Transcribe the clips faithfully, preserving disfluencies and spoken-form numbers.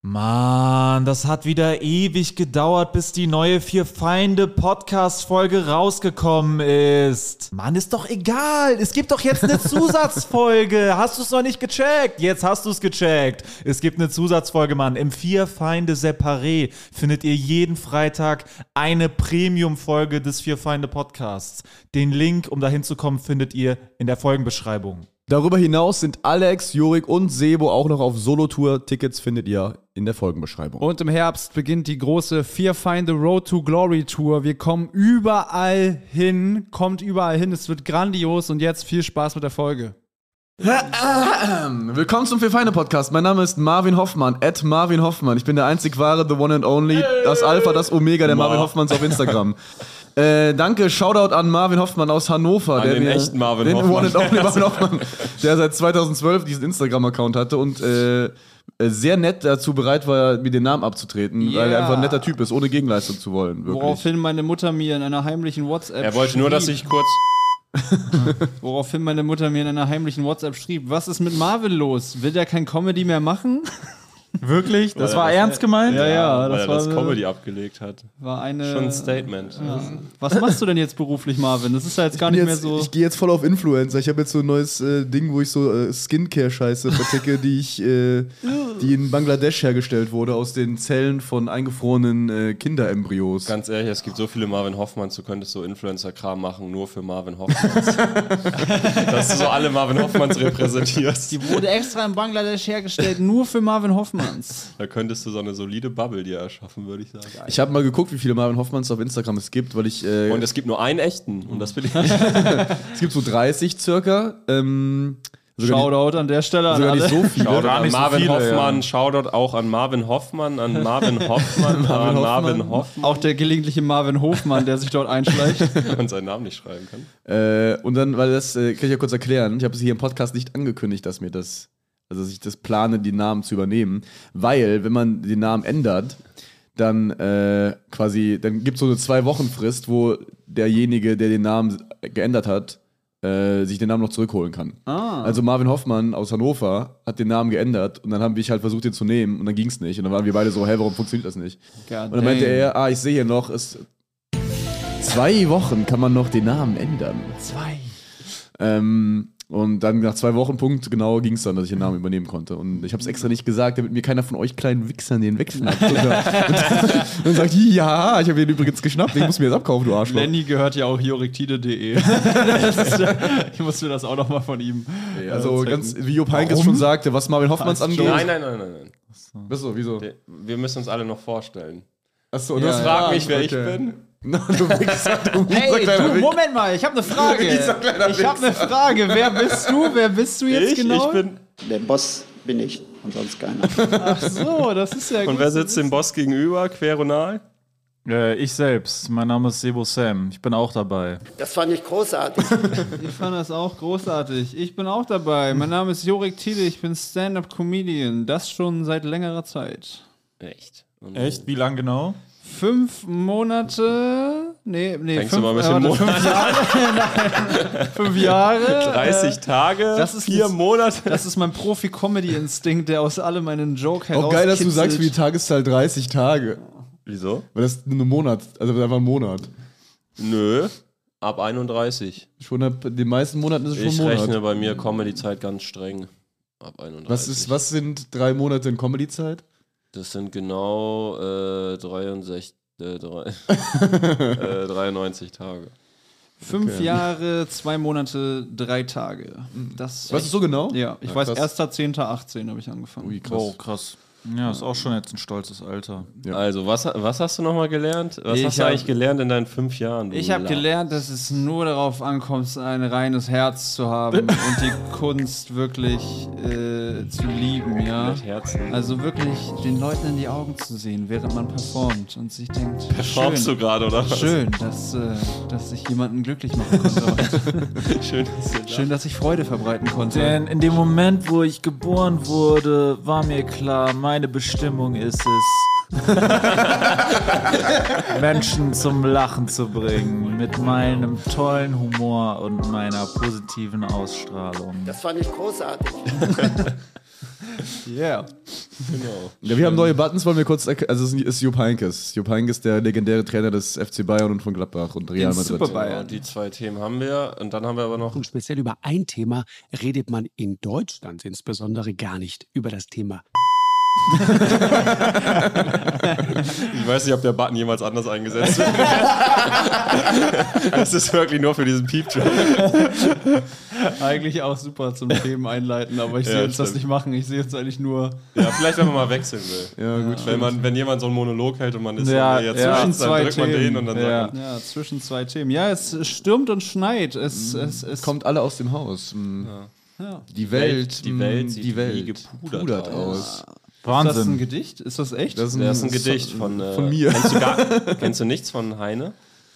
Mann, das hat wieder ewig gedauert, bis die neue Vier-Feinde-Podcast-Folge rausgekommen ist. Mann, ist doch egal. Es gibt doch jetzt eine Zusatzfolge. Hast du es noch nicht gecheckt? Jetzt hast du es gecheckt. Es gibt eine Zusatzfolge, Mann. Im Vier-Feinde-Separé findet ihr jeden Freitag eine Premium-Folge des Vier-Feinde-Podcasts. Den Link, um dahin zu kommen, findet ihr in der Folgenbeschreibung. Darüber hinaus sind Alex, Jurik und Sebo auch noch auf Solo-Tour. Tickets findet ihr in der Folgenbeschreibung. Und im Herbst beginnt die große Vier-Feinde Road to Glory Tour. Wir kommen überall hin, kommt überall hin. Es wird grandios und jetzt viel Spaß mit der Folge. Willkommen zum Vier-Feinde-Podcast. Mein Name ist Marvin Hoffmann, at Marvin Hoffmann. Ich bin der einzig wahre, the one and only, das Alpha, das Omega der Marvin Hoffmanns auf Instagram. Äh, danke, Shoutout an Marvin Hoffmann aus Hannover. An der den mir, echten Marvin den Hoffmann. One and only Marvin Hoffmann, der seit zweitausendzwölf diesen Instagram-Account hatte und äh, sehr nett dazu bereit war, mir den Namen abzutreten, Yeah. weil er einfach ein netter Typ ist, ohne Gegenleistung zu wollen. Wirklich. Woraufhin meine Mutter mir in einer heimlichen WhatsApp Er wollte nur, dass ich kurz... Woraufhin meine Mutter mir in einer heimlichen WhatsApp schrieb, was ist mit Marvin los? Will der kein Comedy mehr machen? Wirklich? Das Weil war das- ernst gemeint? Ja, ja, weil das er war das eine- Comedy abgelegt hat. War eine... Schon ein Statement. Ja. Was machst du denn jetzt beruflich, Marvin? Das ist ja jetzt gar nicht jetzt, mehr so... Ich gehe jetzt voll auf Influencer. Ich habe jetzt so ein neues äh, Ding, wo ich so äh, Skincare-Scheiße verticke, die ich, äh, die in Bangladesch hergestellt wurde aus den Zellen von eingefrorenen äh, Kinderembryos. Ganz ehrlich, es gibt so viele Marvin Hoffmanns, du könntest so Influencer-Kram machen, nur für Marvin Hoffmanns. Dass du so alle Marvin Hoffmanns repräsentierst. Die wurde extra in Bangladesch hergestellt, nur für Marvin Hoffmanns. Da könntest du so eine solide Bubble dir erschaffen, würde ich sagen. Ich habe mal geguckt, wie viele Marvin Hoffmanns auf Instagram es gibt, weil ich. Äh, Und es gibt nur einen echten. Und das will ich. es gibt so dreißig circa. Ähm, sogar Shoutout an der Stelle an die, sogar alle. nicht so viele. Shoutout gar an nicht so Marvin viele, Hoffmann, ja. Shoutout auch an Marvin Hoffmann, an Marvin Hoffmann, an Marvin Hoffmann. Auch der gelegentliche Marvin Hofmann, der sich dort einschleicht. Und seinen Namen nicht schreiben kann. Äh, und dann, weil das äh, kann ich ja kurz erklären. Ich habe es hier im Podcast nicht angekündigt, dass mir das. Also, dass ich das plane, die Namen zu übernehmen. Weil, wenn man den Namen ändert, dann äh, quasi, dann gibt es so eine Zwei-Wochen-Frist, wo derjenige, der den Namen geändert hat, äh, sich den Namen noch zurückholen kann. Ah. Also Marvin Hoffmann aus Hannover hat den Namen geändert und dann haben wir halt versucht, den zu nehmen und dann ging es nicht. Und dann waren wir beide so, hä, warum funktioniert das nicht? God Und dann meinte damn. er, ah, ich sehe hier noch, es zwei Wochen kann man noch den Namen ändern. Zwei. Ähm, und dann nach zwei Wochen, Punkt, genau ging es dann, dass ich den Namen übernehmen konnte. Und ich habe es extra nicht gesagt, damit mir keiner von euch kleinen Wichsern den wegschnappt. und, dann, und dann sagt, ja, ich habe den übrigens geschnappt, den musst du mir jetzt abkaufen, du Arschloch. Lenny gehört ja auch hioriktide punkt de. Ich muss mir das auch noch mal von ihm. Also zeigen. ganz, wie Jupp Heynckes schon sagte, was Marvin Hoffmanns Was? angeht. Nein, nein, nein, nein, nein. Achso, wieso? Wir müssen uns alle noch vorstellen. Achso, Ja, das ja. Frag mich, wer okay. ich bin. Na, du Wichser, du mieser Hey, kleiner du, Wichser. Moment mal, ich habe eine Frage. Mieser kleiner Ich habe eine Wichser. Frage. Wer bist du? Wer bist du jetzt Ich, genau? ich bin. Der Boss bin ich und sonst keiner. Ach so, das ist ja gut. Und wer sitzt dem Boss gegenüber? Queronal? Äh, ich selbst. Mein Name ist Sebo Sam. Ich bin auch dabei. Das fand ich großartig. Ich fand das auch großartig. Ich bin auch dabei. Mein Name ist Jorik Thiele. Ich bin Stand-Up-Comedian. Das schon seit längerer Zeit. Echt? Und Echt? Wie lang genau? Fünf Monate. Nee, nee, Fängst du fünf, mal mit äh, dem warte, fünf Jahre. Nein, fünf Jahre. dreißig Äh, Tage, das ist vier ein- Monate. Das ist mein Profi-Comedy-Instinkt, der aus allem einen Joke herauskitzelt. Auch geil, dass du sagst, wie die Tageszahl dreißig Tage. Wieso? Weil das ist nur ein Monat, also einfach ein Monat. Nö, ab einunddreißig. Schon ab den meisten Monaten ist es schon Ich ein Monat. rechne bei mir Comedy-Zeit ganz streng. Ab einunddreißig. Was, ist, was sind drei Monate in Comedy-Zeit? Das sind genau äh, dreiundsechzig, äh, drei, äh, dreiundneunzig Tage. Fünf Okay. Jahre, zwei Monate, drei Tage. Das Weißt du so genau? Ja, ich Ja, weiß, krass. erster zehnter achtzehn habe ich angefangen. Ui, krass. Wow, krass. Ja, ist auch schon jetzt ein stolzes Alter. Ja. Also, was, was hast du nochmal gelernt? Was Ich hast du hab- eigentlich gelernt in deinen fünf Jahren? du Ich habe La- gelernt, dass es nur darauf ankommt, ein reines Herz zu haben und die Kunst wirklich äh, zu lieben, ja. Mit Herzen. Also wirklich den Leuten in die Augen zu sehen, während man performt und sich denkt, Performst du schön, gerade, oder was? schön, dass, äh, dass ich jemanden glücklich machen konnte heute. Schön, dass du Schön, dass ich Freude verbreiten konnte. Denn in dem Moment, wo ich geboren wurde, war mir klar, meine Bestimmung ist es, Menschen zum Lachen zu bringen mit meinem tollen Humor und meiner positiven Ausstrahlung. Das fand ich großartig. Yeah. Genau. Ja, wir haben neue Buttons, wollen wir kurz erk- also es ist Jupp Heynckes. Jupp Heynckes, der legendäre Trainer des F C Bayern und von Gladbach und Real Den Madrid. Super Bayern. Ja, die zwei Themen haben wir. Und dann haben wir aber noch. Und speziell über ein Thema redet man in Deutschland insbesondere gar nicht. Über das Thema. Ich weiß nicht, ob der Button jemals anders eingesetzt wird. Das ist wirklich nur für diesen Piep-Job. Eigentlich auch super zum Themen einleiten, aber ich Ja, sehe uns das stimmt. nicht machen. Ich sehe uns eigentlich nur Ja, vielleicht, wenn man mal wechseln will. Ja, gut. Wenn, man, wenn jemand so einen Monolog hält und man ist Ja, so, jetzt ja. zwischen Zwischen dann zwei drückt man Themen. den und dann Ja. sagt man, ja, zwischen zwei Themen. Ja, es stürmt und schneit. Es, es, es Kommt alle aus dem Haus. Mm. Ja. Die Welt, die Welt mm, sieht die Welt wie gepudert aus. Ist das ein Wahnsinn. Gedicht? Ist das echt? Das ist ein, Das ist ein Gedicht von, äh, von mir. Kennst du, gar, kennst du nichts von Heine?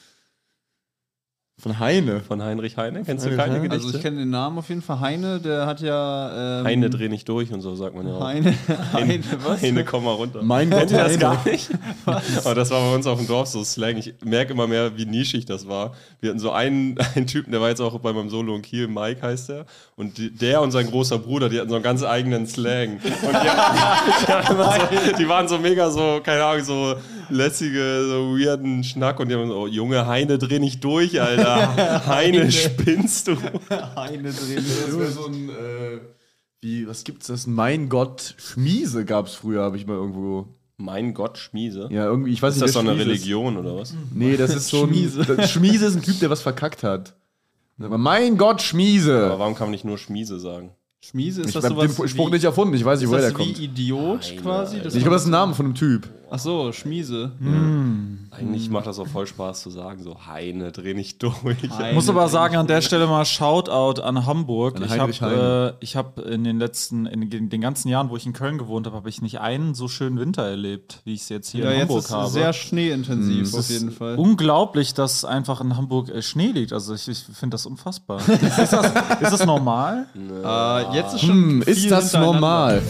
Von Heine. Von Heinrich Heine? Kennst du Heinrich keine Heine? Gedichte? Also ich kenne den Namen auf jeden Fall. Heine, der hat ja... Ähm, Heine dreh nicht durch und so, sagt man ja auch. Heine, Heine, was? Heine, komm mal runter. Mein Gott, Kennt ihr das Heine. gar nicht? Aber das war bei uns auf dem Dorf so Slang. Ich merke immer mehr, wie nischig das war. Wir hatten so einen, einen Typen, der war jetzt auch bei meinem Solo in Kiel, Mike heißt der. Und die, der und sein großer Bruder, die hatten so einen ganz eigenen Slang. Und die, die, hatten immer so, die waren so mega so, keine Ahnung, so lässige, so weirden Schnack. Und die haben so, oh, Junge, Heine, dreh nicht durch, Alter. Heine, spinnst du? Heine drin. Das wäre so ein, äh, wie, was gibt's das? Mein Gott, Schmiese gab's früher, habe ich mal irgendwo. Mein Gott, Schmiese. Ja, irgendwie, ich weiß Ist nicht, das so wer eine Schmiese ist. Religion oder was? Nee, das ist so ein. Schmiese. das- Schmiese ist ein Typ, der was verkackt hat. Sag mal, mein Gott, Schmiese! Aber warum kann man nicht nur Schmiese sagen? Schmiese, ist Ich das hab sowas den Spruch wie, nicht erfunden, ich weiß nicht, ist woher das der wie kommt. Idiot Nein, quasi? nein. Das Ich glaube, das ist ein Name von einem Typ. Ach so, Schmiese. Eigentlich macht das auch voll Spaß zu sagen, so Heine, dreh nicht durch. Heine. Ich muss aber sagen, an der Stelle mal Shoutout an Hamburg. An ich Heinrich habe äh, ich hab in den letzten, in den den ganzen Jahren, wo ich in Köln gewohnt habe, habe ich nicht einen so schönen Winter erlebt, wie ich es jetzt hier Ja, in jetzt Hamburg ist habe. es sehr schneeintensiv Mhm. auf jeden Fall. Unglaublich, dass einfach in Hamburg äh, Schnee liegt. Also ich, ich finde das unfassbar. ist, das, ist das normal? Äh, jetzt ist schon Hm, viel ist das hintereinander. normal?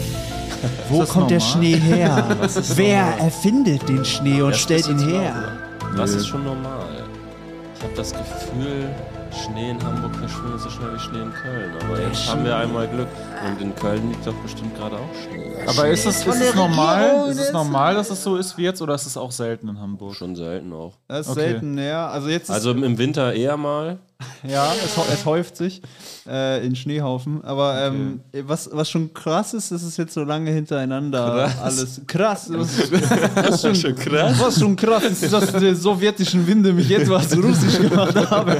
Wo das kommt der normal? Schnee her? Wer erfindet den Schnee und Das stellt ist ihn jetzt her? normal. Das ist schon normal. Ich habe das Gefühl, Schnee in Hamburg verschwindet so schnell wie Schnee in Köln. Aber jetzt haben wir einmal Glück. Und in Köln liegt doch bestimmt gerade auch Schnee. Aber ist es, ist es normal? Ist es normal, dass es so ist wie jetzt, oder ist es auch selten in Hamburg? Schon selten auch. Das ist Okay. selten, ja. Also jetzt ist, Also im Winter eher mal. ja, es, hau- es häuft sich äh, in Schneehaufen. Aber ähm, was, was schon krass ist, ist es jetzt so lange hintereinander Krass. alles. Krass. Was, was, schon, Schon krass. was schon krass ist, dass die sowjetischen Winde mich etwas russisch gemacht haben.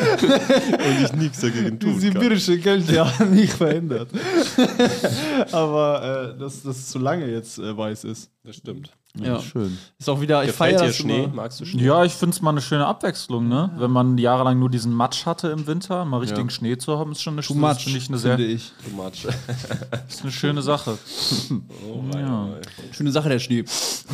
Und ich nichts dagegen Die tun kann. sibirische Kälte ja nicht verändert. Aber äh, dass das zu lange jetzt äh, weiß ist. Das stimmt. Ja. Schön. Ist auch wieder, ich Gefällt feiere dir das Schnee? immer. Magst du Schnee? Ja, ich finde es mal eine schöne Abwechslung, ne? Wenn man jahrelang nur diesen Matsch hatte im Winter, mal richtigen Ja. Schnee zu haben, ist schon eine, Too das much, finde ich eine sehr, finde ich. Too much. ist eine schöne Sache. Oh, Ja. ja. Schöne Sache, der Schnee.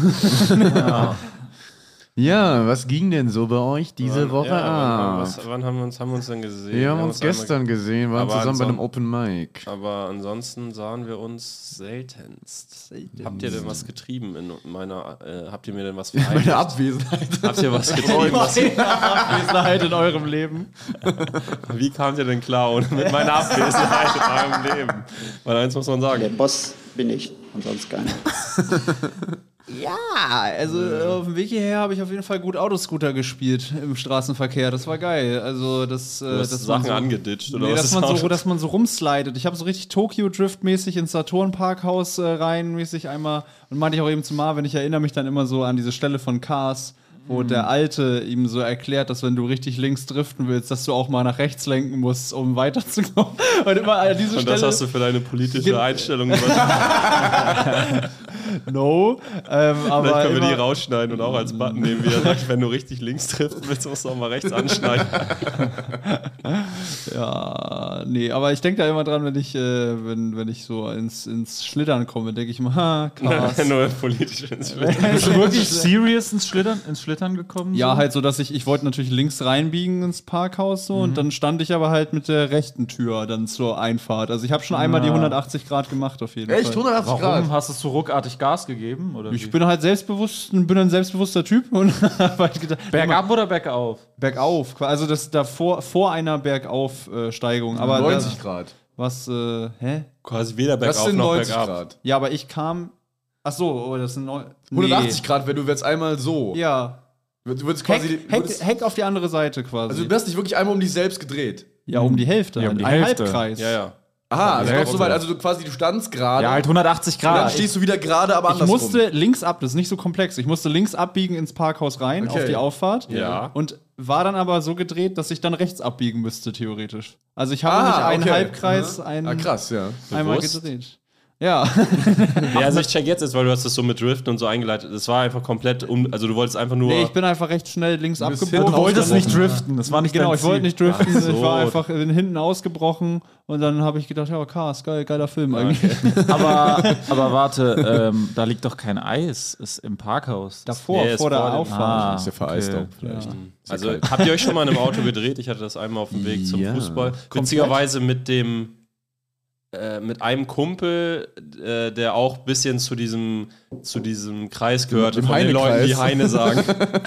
Ja, was ging denn so bei euch diese Woche Ja, wann, ab? was, wann haben wir uns, haben wir uns denn gesehen? Wir haben uns gestern einmal- gesehen, waren Aber zusammen bei einem ansonsten- Open Mic. Aber ansonsten sahen wir uns seltenst. Habt ihr denn was getrieben in meiner, äh, habt ihr mir denn was verheimlicht? Meine Abwesenheit. Habt ihr was getrieben? Was, Abwesenheit in eurem Leben. wie kamt ihr denn klar ohne mit meiner Abwesenheit in eurem Leben? Weil eins muss man Der sagen. Boss bin ich und sonst keiner. Ja, also äh, auf dem Weg hierher habe ich auf jeden Fall gut Autoscooter gespielt im Straßenverkehr. Das war geil. Also das, äh, Du hast dass man Sachen so, angeditscht oder nee, was dass ist man auch- so, dass man so rumslidet. Ich habe so richtig Tokyo-Drift-mäßig ins Saturn-Parkhaus äh, rein, mäßig einmal. Und meinte ich auch eben zu Marvin, ich erinnere mich dann immer so an diese Stelle von Cars, wo der Alte ihm so erklärt, dass wenn du richtig links driften willst, dass du auch mal nach rechts lenken musst, um weiterzukommen. Und immer an diese Und Stelle. das hast du für deine politische Gen- Einstellung übernommen. No. Ähm, aber Vielleicht können wir die immer- rausschneiden und auch als Button nehmen, wie er sagt, wenn du richtig links triffst, willst du musst du auch mal rechts anschneiden. Ja, nee, aber ich denke da immer dran, wenn ich, äh, wenn, wenn ich so ins, ins Schlittern komme, denke ich immer, ha, krass. Nur politisch ins Bist du wirklich serious ins Schlittern, ins Schlittern gekommen? Ja, so? halt so, dass ich, ich wollte natürlich links reinbiegen ins Parkhaus so und dann stand ich aber halt mit der rechten Tür dann zur Einfahrt. Also ich habe schon einmal die hundertachtzig Grad gemacht auf jeden Echt? Fall. hundertachtzig Warum? Grad? Hast du so ruckartig Gas gegeben? Oder Ich wie? bin halt selbstbewusst, bin ein selbstbewusster Typ und hab halt gedacht, Bergab oder bergauf? bergauf, also das davor vor einer Bergaufsteigung, aber neunzig da, Grad. Was, äh, hä? Quasi weder Das bergauf sind noch neunzig bergab. Grad. Ja, aber ich kam. Ach so, oh, das sind neun, nee. hundertachtzig Grad, wenn du jetzt einmal so. Ja. Du würdest Heck, quasi. Heck, würdest, Heck auf die andere Seite quasi. also du hast dich wirklich einmal um dich selbst gedreht. ja, um die Hälfte. Ja, um die Ein Hälfte. Halbkreis. Ja, ja. Aha, also Ja, doch so weit. Also du quasi, du standst gerade. Ja, halt hundertachtzig und dann Grad. stehst du wieder gerade, aber Ich andersrum. musste links ab, das ist nicht so komplex. Ich musste links abbiegen ins Parkhaus rein, Okay. auf die Auffahrt. Ja. Und war dann aber so gedreht, dass ich dann rechts abbiegen müsste, theoretisch. Also ich habe Ah, nicht einen okay. Halbkreis, Mhm. einen Ah, krass, ja. einmal Bewusst? gedreht. Ja. Ja, also ich check jetzt ist, weil du hast das so mit Driften und so eingeleitet. Das war einfach komplett um, also du wolltest einfach nur. Nee, ich bin einfach recht schnell links bist abgebogen. hinten Du wolltest ausgebrochen. nicht driften, das war nicht Genau, dein ich Ziel. wollte nicht driften. Ach so. Ich war einfach bin hinten ausgebrochen und dann habe ich gedacht, ja, Cars, geil, geiler Film eigentlich. Aber, aber warte, ähm, da liegt doch kein Eis, ist im Parkhaus. Davor, Nee, ist vor der vor dem- Auffahrt. Ah, Ist ja vereist okay. auch vielleicht. Ist ja Also kalt. habt ihr euch schon mal in einem Auto gedreht? Ich hatte das einmal auf dem Weg zum Ja. Fußball. Witzigerweise mit dem äh, mit einem Kumpel, äh, der auch ein bisschen zu diesem zu diesem Kreis gehörte, Dem von den Leuten, die Heine-Kreis. Heine sagen.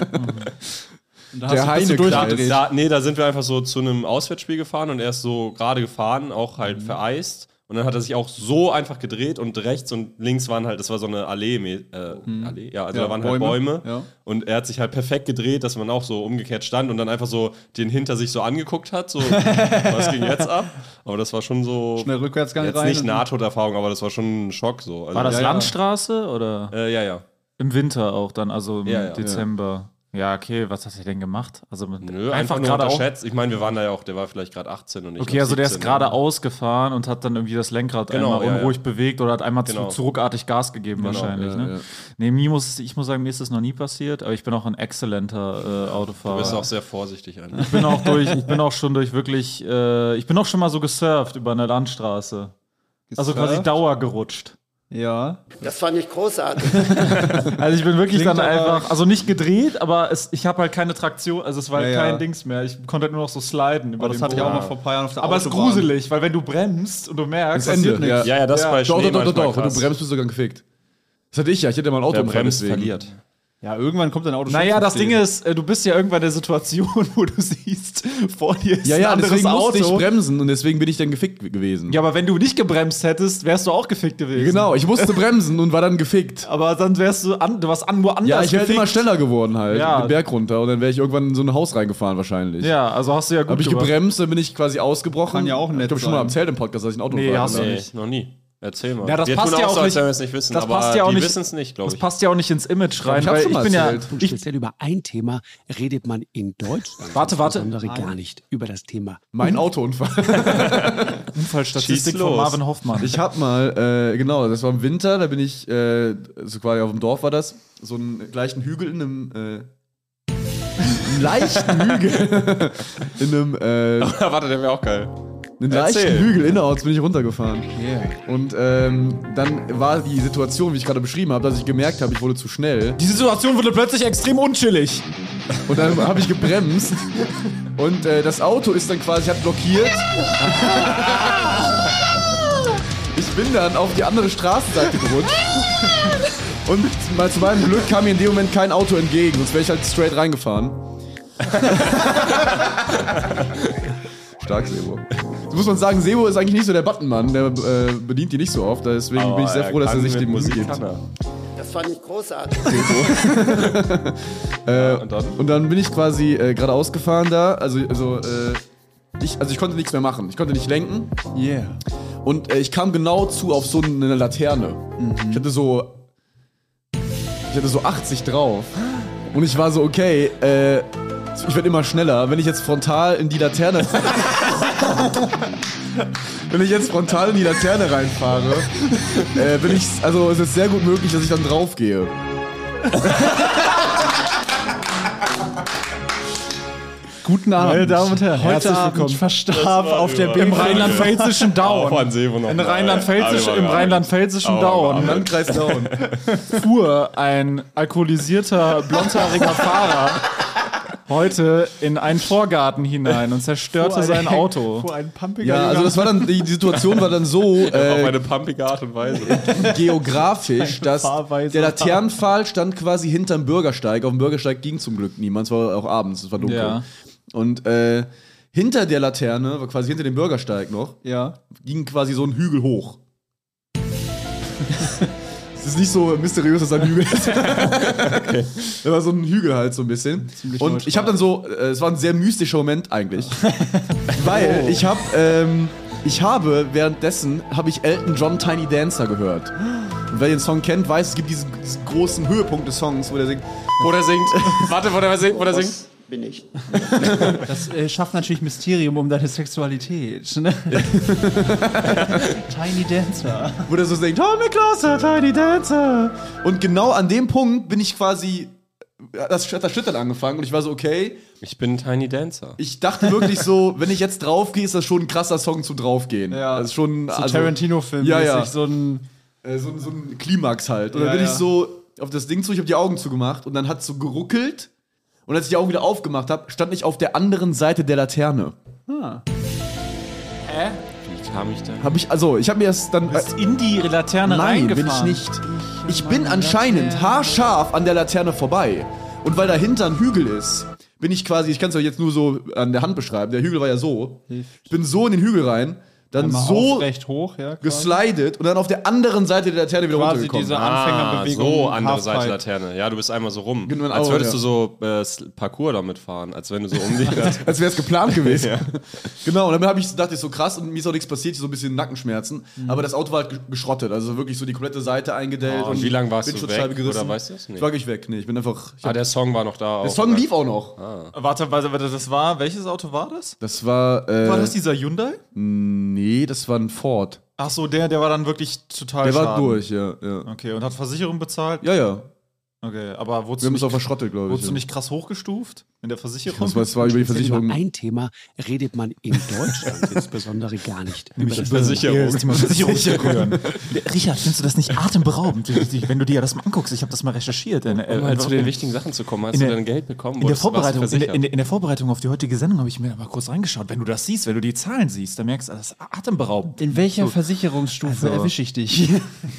Und da Der hast du- bist du Heine-Kreis. Da, durchgedreht. da, nee, da sind wir einfach so zu einem Auswärtsspiel gefahren und er ist so gerade gefahren, auch Mhm. halt vereist. Und dann hat er sich auch so einfach gedreht und rechts und links waren halt, das war so eine Allee, äh, Allee? Ja, also Ja, da waren Bäume. halt Bäume. Ja. Und er hat sich halt perfekt gedreht, dass man auch so umgekehrt stand und dann einfach so den hinter sich so angeguckt hat, so, was ging jetzt ab? Aber das war schon so, Schnell Rückwärtsgang jetzt rein. nicht und- Nahtoderfahrung, aber das war schon ein Schock so. Also, War das Ja, ja. Landstraße oder Äh, ja, ja. im Winter auch dann, also im Ja, ja. Dezember? Ja. okay, was hat er denn gemacht? Also mit Nö, einfach, nur gerade auch. unterschätzt. Ich meine, wir waren da ja auch, der war vielleicht gerade achtzehn und ich Okay, noch also der ist siebzehn, gerade ausgefahren und hat dann irgendwie das Lenkrad Genau, einmal ja, unruhig ja. bewegt oder hat einmal Genau. zu, zu ruckartig Gas gegeben wahrscheinlich. ja, ne? ja. Nee, mir muss, ich muss sagen, mir ist das noch nie passiert, aber ich bin auch ein exzellenter äh, Autofahrer. Du bist auch sehr vorsichtig eigentlich. Ich bin auch durch, ich bin auch schon durch wirklich, äh, ich bin auch schon mal so gesurft über eine Landstraße. Also quasi Gesurft? Dauer gerutscht. Ja. Das fand ich großartig. Also ich bin wirklich Klingt dann aber- einfach, also nicht gedreht, aber es, ich habe halt keine Traktion, also es war halt Ja, ja. kein Dings mehr. Ich konnte halt nur noch so sliden über Aber das den hatte ich auch Boden. mal vor ein paar Jahren auf der Aber es ist Autobahn. gruselig, weil wenn du bremst und du merkst, Das Ende, passiert nichts. ja. Ja, ja, das Ja. ist bei Doch, Schnee doch, doch, manchmal doch. Wenn krass. du bremst, bist du sogar gefickt. Das hatte ich ja. Ich hatte ja mal ein Auto Wer bremst, deswegen. verliert. Ja, irgendwann kommt dein Auto schon Naja, zum das Stehen. Ding ist, äh, du bist ja irgendwann in der Situation, wo du siehst, vor dir ist Ja, ein ja, anderes deswegen Auto. musste ich bremsen und deswegen bin ich dann gefickt gewesen. Ja, aber wenn du nicht gebremst hättest, wärst du auch gefickt gewesen. Genau, ich musste bremsen und war dann gefickt. Aber dann wärst du, an, du warst an, nur anders Ja, ich wäre halt gefickt. immer schneller geworden halt, Ja. den Berg runter und dann wäre ich irgendwann in so ein Haus reingefahren wahrscheinlich. Ja, also hast du ja gut Habe ich gemacht. gebremst, dann bin ich quasi ausgebrochen. Kann ja auch nett Ich habe schon mal sein. erzählt im Podcast, dass ich ein Auto Nee, fahre. hast du Nee, nicht. noch nie. Erzähl mal. Ja, das wir passt tun ja auch auch so, als nicht- wenn wir es nicht wissen, das aber passt ja auch die nicht- wissen es nicht, glaube Das ich. passt ja auch nicht ins Image rein, ich hab's weil schon ich mal bin ja, erzählt. Und ich, speziell über ein Thema redet man in Deutschland Warte, warte. insbesondere gar nicht über das Thema Mein Autounfall. Unfallstatistik Schieß von los. Marvin Hoffmann. Ich hab mal, äh, genau, das war im Winter, da bin ich, äh, so quasi auf dem Dorf war das, so einen gleichen Hügel in einem, äh, einen leichten Hügel, in einem, äh, Warte, der wäre auch geil. einen Erzähl. leichten Hügel innerorts bin ich runtergefahren. Und ähm, dann war die Situation, wie ich gerade beschrieben habe, dass ich gemerkt habe, ich wurde zu schnell. Die Situation wurde plötzlich extrem unchillig. Und dann habe ich gebremst und äh, das Auto ist dann quasi, hat blockiert. Ich bin dann auf die andere Straßenseite gerutscht. Und mal zu meinem Glück kam mir in dem Moment kein Auto entgegen, sonst wäre ich halt straight reingefahren. Stark, Sebo. So muss man sagen, Sebo ist eigentlich nicht so der Buttonmann, der äh, bedient die nicht so oft, deswegen bin ich sehr froh, dass er sich dem Musik gibt. Das fand ich großartig. Äh, Und dann? Und dann bin ich quasi äh, geradeaus gefahren da. Also, also, äh, ich, also ich konnte nichts mehr machen. Ich konnte nicht lenken. Yeah. Und äh, ich kam genau zu auf so eine Laterne. Ich hatte so. Ich hatte so achtzig drauf. Und ich war so, okay, äh, ich werde immer schneller. Wenn ich jetzt frontal in die Laterne. Wenn ich jetzt frontal in die Laterne reinfahre, äh, bin ich. Also es ist sehr gut möglich, dass ich dann draufgehe. Guten Abend. Meine Damen und Herren, heute herzlich Abend willkommen. verstarb auf der Im B rheinland-pfälzischen Auch Down. an Sebo noch. In Rheinland-Pfälzisch, Im rheinland-pfälzischen Aber- Down Im Landkreis Down. fuhr ein alkoholisierter, blondhaariger Fahrer heute in einen Vorgarten hinein und zerstörte sein Auto. Vor ein pumpiger Ja, also das war dann, die, die Situation war dann so Auf äh, eine pumpige Art und Weise. geografisch, dass Fahrweise. der Laternenpfahl stand quasi hinterm Bürgersteig. Auf dem Bürgersteig ging zum Glück niemand, es war auch abends, es war dunkel. Ja. Und äh, hinter der Laterne, quasi hinter dem Bürgersteig noch, Ja. ging quasi so ein Hügel hoch. Es ist nicht so mysteriös, dass es ein Hügel ist. Okay. Da war so ein Hügel halt so ein bisschen. Ziemlich Und neutral. ich habe dann so, äh, es war ein sehr mystischer Moment eigentlich. Weil ich habe, ähm, ich habe währenddessen, habe ich Elton John Tiny Dancer gehört. Und wer den Song kennt, weiß, es gibt diesen, diesen großen Höhepunkt des Songs, wo der singt. Wo der singt. Warte, wo der singt, wo der singt. Bin ich. Das äh, schafft natürlich Mysterium um deine Sexualität. Ne? Tiny Dancer. Wo der so singt, hold me closer, Tiny Dancer. Und genau an dem Punkt bin ich quasi, das hat das Schüttern angefangen und ich war so, okay, Ich bin ein Tiny Dancer. ich dachte wirklich so, wenn ich jetzt draufgehe, ist das schon ein krasser Song zum Draufgehen. Ja. Das ist schon, So also, Tarantino-Film. Ja, ja. So ein. äh, so, so ein Klimax halt. Und dann Ja, bin ja. ich so auf das Ding zu, ich habe die Augen zugemacht und dann hat es so geruckelt. Und als ich die Augen wieder aufgemacht habe, stand ich auf der anderen Seite der Laterne. Ah. Wie kam ich da? Habe ich, also, ich habe mir das dann. Ist in die Laterne Nein, bin reingefahren. ich nicht. Ich bin anscheinend haarscharf an der Laterne vorbei. Und weil dahinter ein Hügel ist, bin ich quasi, ich kann es euch jetzt nur so an der Hand beschreiben, der Hügel war ja so. Ich bin so in den Hügel rein, dann Einmal so recht hoch, ja. quasi. geslidet und dann auf der anderen Seite der Laterne wieder Quasi runtergekommen. diese Ah, Anfängerbewegung. so andere Halfpipe. Seite Laterne. Ja, du bist einmal so rum. Genau, als oh, würdest ja. du so äh, S- Parcours damit fahren, als wenn du so um die Als wäre es geplant gewesen. Genau, und dann hab ich, dachte ich so krass und mir ist auch nichts passiert, ich so ein bisschen Nackenschmerzen. Mhm. Aber das Auto war halt ge- geschrottet, also wirklich so die komplette Seite eingedellt. Oh, und wie lang warst du Windschutzscheibe weg, gerissen. oder weißt du das? Nee. Ich war nicht weg, nee, ich bin einfach. Ich Ah, hab, der Song war noch da. der auch, Song oder? lief auch noch. Warte, warte, warte, das war, welches Auto war das? Das war. Äh, War das dieser Hyundai? Nee, das war ein Ford. Ach so, der, der war dann wirklich total Der war Schaden. durch, ja, ja. Okay, und hat Versicherung bezahlt? Ja, ja. Okay, aber wurdest Wir haben du es auch nicht, verschrottet, glaube ich. wurdest du Ja. nicht krass hochgestuft in der Versicherung? Das war, das war über die Speziell Versicherung. Über ein Thema redet man in Deutschland insbesondere gar nicht. Über das Versicherung. Das Thema Versicherung. Richard, findest du das nicht atemberaubend, wenn du dir das mal anguckst? Ich habe das mal recherchiert. In, Um halt zu den wichtigen Sachen zu kommen, hast in du der- dein Geld bekommen? in der, Wurdest du was Vorbereitung, in, der, versichert? in, der, in der Vorbereitung auf die heutige Sendung habe ich mir mal kurz reingeschaut. Wenn du das siehst, wenn du die Zahlen siehst, dann merkst du, das ist atemberaubend. In welcher Versicherungsstufe Also- erwische ich dich?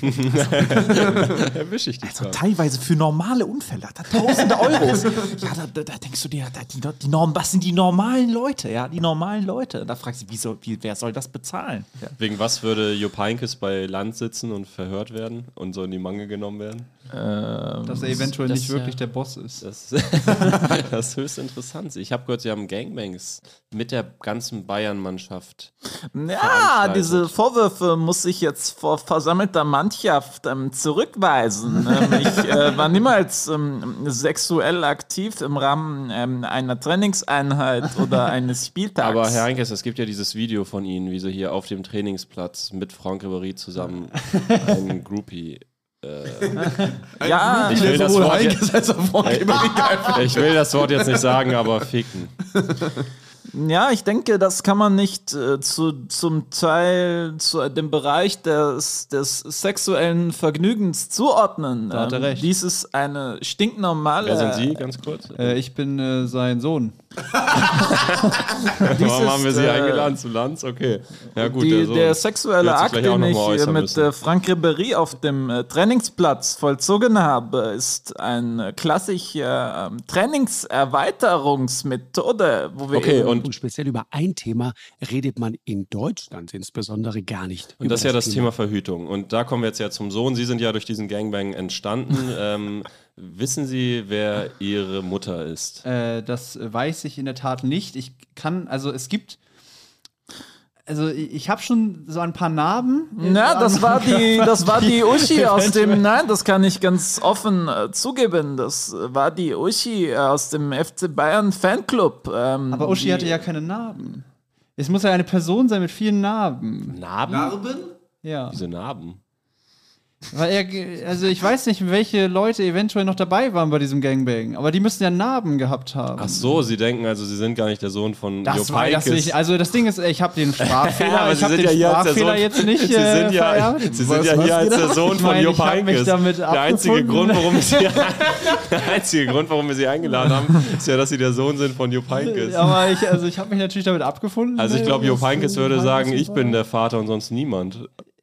Erwische ich dich Also dran. teilweise für normale Unfälle hat er tausende Euros. Ja, da, da, da denkst du dir, da, die, die Norm, was sind die normalen Leute? Ja, die normalen Leute. Da fragst du dich, wie soll, wie, wer soll das bezahlen? Ja. Wegen was würde Jupp Heynckes bei Land sitzen und verhört werden und so in die Mangel genommen werden? Dass er eventuell das nicht ist wirklich ja- der Boss ist. Das, das ist höchst interessant. Ich habe gehört, sie haben Gangbangs mit der ganzen Bayern-Mannschaft. Ja, veranstaltet. diese Vorwürfe muss ich jetzt vor versammelter Mannschaft ähm, zurückweisen. ähm, ich äh, war niemals ähm, sexuell aktiv im Rahmen ähm, einer Trainingseinheit oder eines Spieltags. Aber Herr Heynckes, es gibt ja dieses Video von Ihnen, wie Sie hier auf dem Trainingsplatz mit Franck Ribéry zusammen einen Groupie. ja, Ich will, das Sowohl Wort Heynckes jetzt, als auch Frank Ribéry geil. ich will das Wort jetzt nicht sagen, aber ficken. ja, ich denke, das kann man nicht äh, zu, zum Teil zu dem Bereich des, des sexuellen Vergnügens zuordnen. Da hat er Ähm, recht. Dies ist eine stinknormale. Wer sind Sie, ganz kurz? Äh, ich bin äh, sein Sohn. Warum haben wir Sie äh, eingeladen zu Lanz? Okay. Ja gut, Die, der, Sohn. der sexuelle wird sich Akt, gleich auch den noch ich mal äh, äußern mit müssen. äh, Franck Ribéry auf dem äh, Trainingsplatz vollzogen habe, ist eine klassische äh, Trainingserweiterungsmethode, wo wir Okay, eben und Und speziell über ein Thema redet man in Deutschland insbesondere gar nicht. Und das ist ja das Thema Verhütung. Und da kommen wir jetzt ja zum Sohn. Sie sind ja durch diesen Gangbang entstanden. ähm, wissen Sie, wer Ihre Mutter ist? Äh, das weiß ich in der Tat nicht. Ich kann, also es gibt. Also ich, ich habe schon so ein paar Narben. Ja, das war die, das war die Uschi aus dem, nein, das kann ich ganz offen äh, zugeben, das war die Uschi aus dem F C Bayern Fanclub. Ähm, Aber Uschi die, hatte ja keine Narben. Es muss ja eine Person sein mit vielen Narben. Narben? Ja. Diese Narben. Weil er, ge- also ich weiß nicht, welche Leute eventuell noch dabei waren bei diesem Gangbang, aber die müssen ja Narben gehabt haben. Ach so, Sie denken also, Sie sind gar nicht der Sohn von Das Jupp war das Heynckes. nicht. Also das Ding ist, ich habe den Sprachfehler, Ja, aber ich Sie habe sind den ja hier als der Sprachfehler Sohn- jetzt nicht Sie äh, sind ja, vererbt. Sie sind Was- ja was hier als geht der ab? Sohn Ich von meine, Jupp ich hab mich Heynckes. damit Der einzige abgefunden. Grund, warum wir Sie, der einzige Grund, warum wir Sie eingeladen haben, ist ja, dass Sie der Sohn sind von Jupp Heynckes. Aber ich, also ich habe mich natürlich damit abgefunden. Also ich glaube, ne, Jupp dass, Heynckes äh, würde sagen, Heynckes ich bin der Vater und sonst niemand.